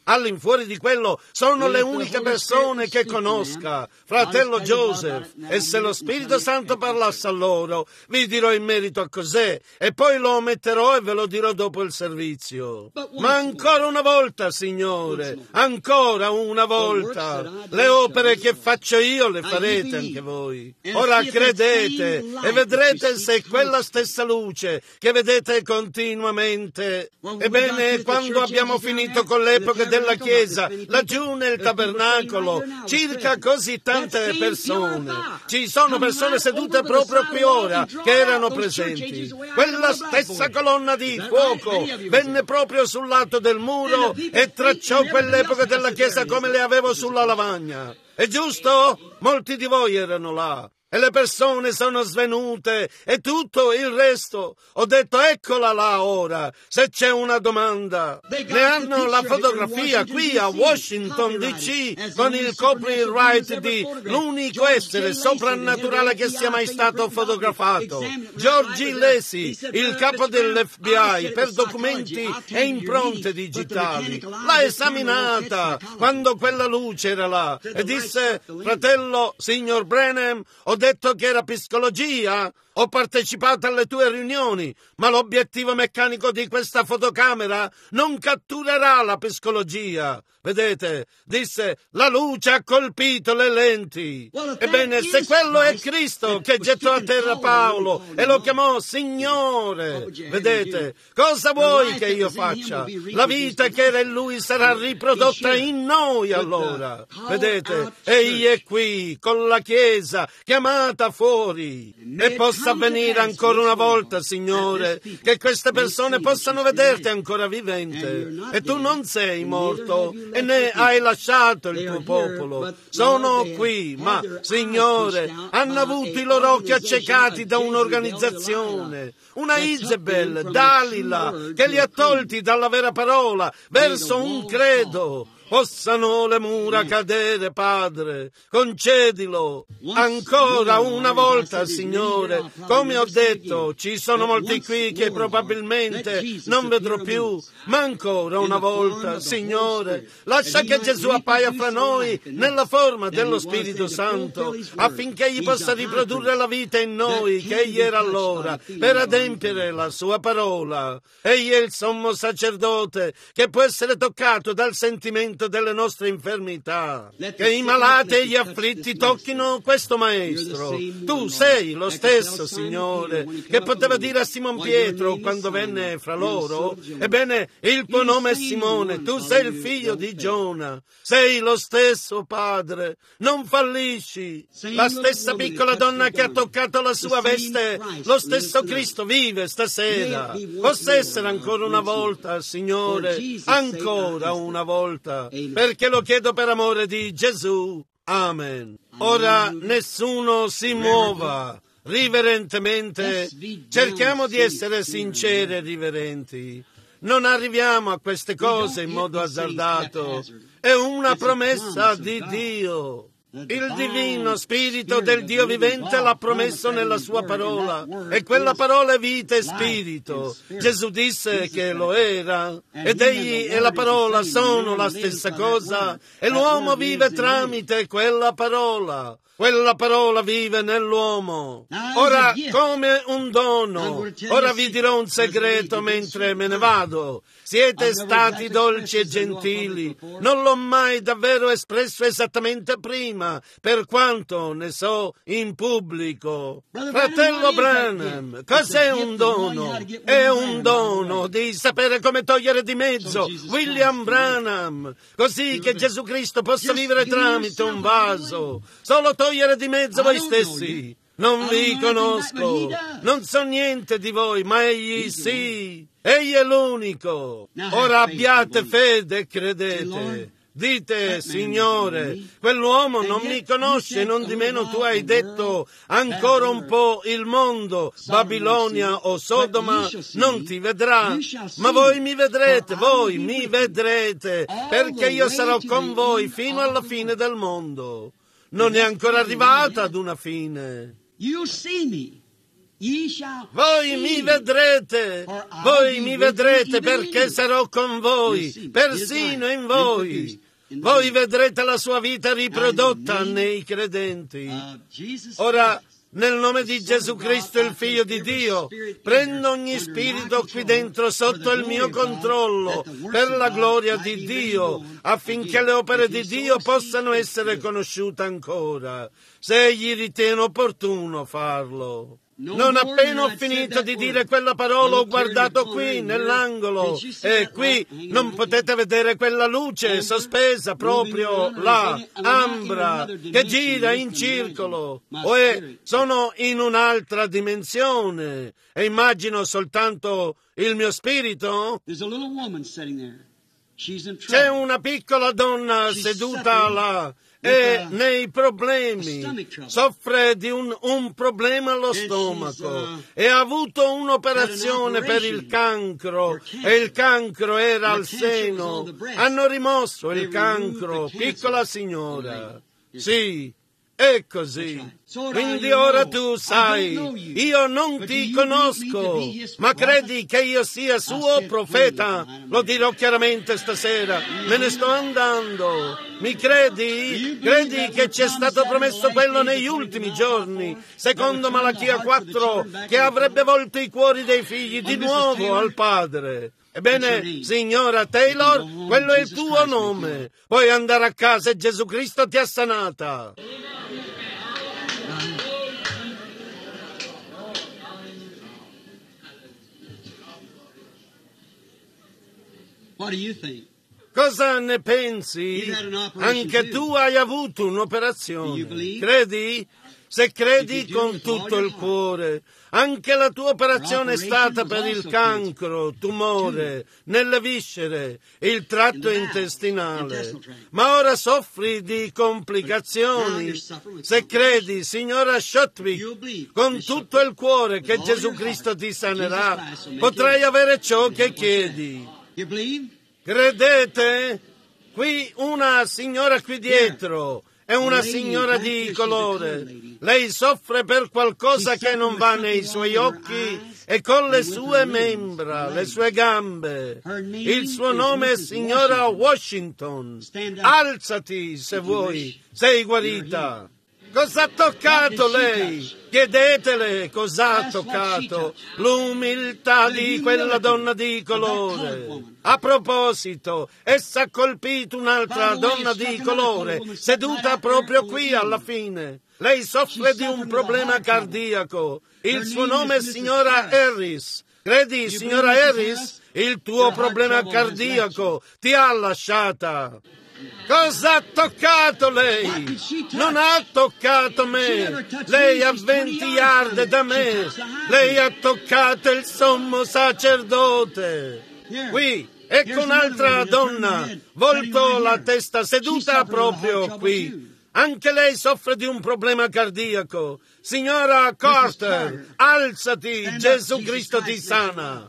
All'infuori di quello sono le uniche persone che conosca, fratello Joseph, e se lo Spirito Santo parlasse a loro, vi dirò in merito a cos'è, e poi lo ometterò e ve lo dirò dopo il servizio. Ma ancora una volta, Signore, ancora una volta, le opere che faccio io le farete anche voi. Ora credete e vedrete se quella stessa luce che vedete continuamente. Ebbene, quando abbiamo finito con l'epoca della Chiesa, laggiù nel tabernacolo, circa così tante persone, ci sono persone sedute proprio qui ora che erano presenti. Quella stessa colonna di fuoco venne proprio sul lato del muro e tracciò quell'epoca della Chiesa come le avevo sulla lavagna. È giusto? Molti di voi erano là. E le persone sono svenute e tutto il resto. Ho detto, eccola là ora, se c'è una domanda. Ne hanno la fotografia qui a Washington D C con il copyright di l'unico essere soprannaturale che sia mai stato fotografato. George Lacy, il capo dell'F B I, per documenti e impronte digitali. L'ha esaminata quando quella luce era là e disse, fratello, signor Branham, ho detto che era psicologia, ho partecipato alle tue riunioni, ma l'obiettivo meccanico di questa fotocamera non catturerà la psicologia. Vedete, disse, la luce ha colpito le lenti. Ebbene, se quello è Cristo che gettò a terra Paolo e lo chiamò Signore, vedete, cosa vuoi che io faccia? La vita che era in lui sarà riprodotta in noi allora. Vedete, egli è qui con la Chiesa chiamata fuori. E possa avvenire ancora una volta, Signore, che queste persone possano vederti ancora vivente. E tu non sei morto e ne hai lasciato il tuo popolo. Sono qui, ma, Signore, hanno avuto i loro occhi accecati da un'organizzazione, una Isabel, Dalila, che li ha tolti dalla vera parola verso un credo. Possano le mura cadere, Padre, concedilo ancora una volta, Signore. Come ho detto, ci sono molti qui che probabilmente non vedrò più, ma ancora una volta, Signore, lascia che Gesù appaia fra noi nella forma dello Spirito Santo, affinché egli possa riprodurre la vita in noi che egli era allora, per adempiere la sua parola. Egli è il sommo sacerdote che può essere toccato dal sentimento delle nostre infermità. Che i malati e gli afflitti tocchino questo Maestro. Tu sei lo stesso, Signore, che poteva dire a Simon Pietro quando venne fra loro, ebbene, il tuo nome è Simone, tu sei il figlio di Giona. Sei lo stesso, Padre, non fallisci. La stessa piccola donna che ha toccato la sua veste, lo stesso Cristo vive stasera. Possa essere ancora una volta, Signore, ancora una volta, perché lo chiedo per amore di Gesù. Amen. Ora nessuno si muova. Riverentemente cerchiamo di essere sinceri e riverenti. Non arriviamo a queste cose in modo azzardato. È una promessa di Dio. Il divino Spirito del Dio vivente l'ha promesso nella sua parola, e quella parola è vita e spirito. Gesù disse che lo era, ed egli e la parola sono la stessa cosa, e l'uomo vive tramite quella parola. Quella parola vive nell'uomo. Ora, come un dono, ora vi dirò un segreto mentre me ne vado. Siete stati dolci e gentili. Non l'ho mai davvero espresso esattamente prima, per quanto ne so in pubblico. Fratello Branham, cos'è un dono? È un dono di sapere come togliere di mezzo William Branham, così che Gesù Cristo possa vivere tramite un vaso. Solo togliere di mezzo voi stessi. Non vi conosco, non so niente di voi, ma egli sì, egli è l'unico. Ora abbiate fede e credete. Dite, Signore, quell'uomo non mi conosce, non di meno tu hai detto ancora un po' il mondo, Babilonia o Sodoma non ti vedrà, ma voi mi vedrete, voi mi vedrete, perché io sarò con voi fino alla fine del mondo. Non è ancora arrivata ad una fine. Ye shall Voi see mi me. vedrete, For I voi will mi be with vedrete you even perché in. sarò con voi, You see, persino His in life voi. reproduced in the Voi name. vedrete la sua vita riprodotta And the name nei credenti. Of Jesus Ora, Christ. nel nome di Gesù Cristo, il Figlio di Dio, prendo ogni spirito qui dentro sotto il mio controllo per la gloria di Dio, affinché le opere di Dio possano essere conosciute ancora, se egli ritiene opportuno farlo. Non appena ho finito di dire quella parola ho guardato qui nell'angolo e qui non potete vedere quella luce sospesa proprio là, ambra, che gira in circolo. O è, sono in un'altra dimensione e immagino soltanto il mio spirito. There's a little woman sitting there. She's in C'è trouble. una piccola donna seduta là e nei problemi, soffre di un, un problema allo stomaco e ha avuto un'operazione per il cancro e il cancro era al seno. Hanno rimosso il cancro, piccola signora. Sì, è così. Quindi ora tu sai, io non ti conosco, ma credi che io sia suo profeta? Lo dirò chiaramente stasera, me ne sto andando. Mi credi? Credi che ci è stato promesso quello negli ultimi giorni, secondo Malachia quattro, che avrebbe volto i cuori dei figli di nuovo al Padre? Ebbene, signora Taylor, quello è il tuo nome. Puoi andare a casa e Gesù Cristo ti ha sanata. What do you think? Cosa ne pensi? Anche tu hai avuto un'operazione. Credi? Se credi con tutto il cuore, anche la tua operazione è stata per il cancro, tumore, nelle viscere, il tratto intestinale. Ma ora soffri di complicazioni. Se credi, signora Shotwick, con tutto il cuore che Gesù Cristo ti sanerà, potrai avere ciò che chiedi. You believe? Credete? Qui una signora qui dietro è una signora di colore. Lei soffre per qualcosa che non va nei suoi occhi e con le sue membra, le sue gambe. Il suo nome è signora Washington. Alzati se vuoi, sei guarita. Cosa ha toccato lei? Chiedetele cosa ha toccato. L'umiltà di quella donna di colore. A proposito, essa ha colpito un'altra donna di colore, seduta proprio qui alla fine. Lei soffre di un problema cardiaco. Il suo nome è signora Harris. Credi, signora Harris? Il tuo problema cardiaco ti ha lasciata. Cosa ha toccato lei? Non ha toccato me. Lei ha venti yard da me. Lei ha toccato il sommo sacerdote. Qui, ecco un'altra donna, volto la testa, seduta proprio qui. Anche lei soffre di un problema cardiaco. Signora Carter, alzati, Gesù Cristo ti sana.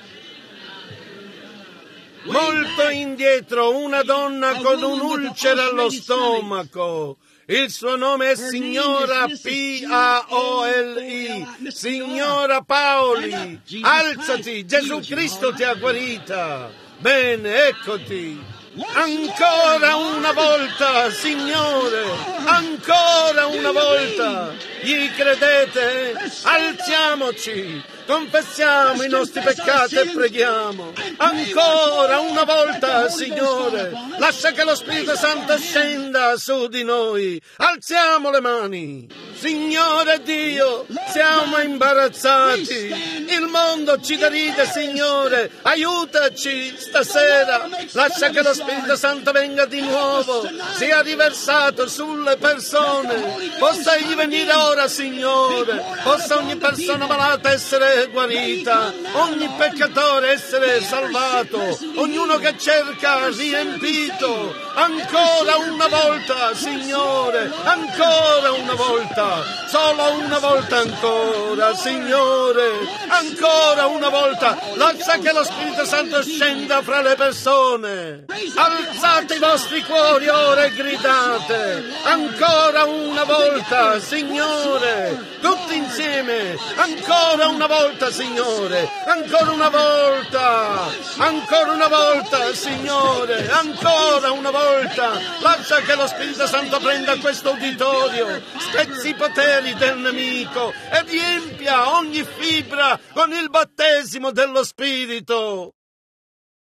Molto indietro, una donna con un'ulcera allo stomaco. Il suo nome è signora P A O L I, signora Paoli. Alzati, Gesù Cristo ti ha guarita. Bene, eccoti. Ancora una volta, Signore, ancora una volta. Gli credete? Alziamoci, confessiamo i nostri peccati e preghiamo. Ancora una volta, Signore, lascia che lo Spirito Santo scenda su di noi. Alziamo le mani. Signore Dio, siamo imbarazzati. Il mondo ci deride, Signore. Aiutaci stasera. Lascia che lo Spirito Santo venga di nuovo, sia riversato sulle persone. Possa egli venire ora, Signore. Possa ogni persona malata essere guarita, ogni peccatore essere salvato, ognuno che cerca riempito. Ancora una volta, Signore, ancora una volta, solo una volta ancora, Signore, ancora una volta. Lascia che lo Spirito Santo scenda fra le persone. Alzate i vostri cuori ora e gridate. Ancora Ancora una volta, Signore, tutti insieme, ancora una volta, Signore, ancora una volta, ancora una volta, Signore, ancora una volta. Lascia che lo Spirito Santo prenda questo uditorio, spezzi i poteri del nemico e riempia ogni fibra con il battesimo dello Spirito.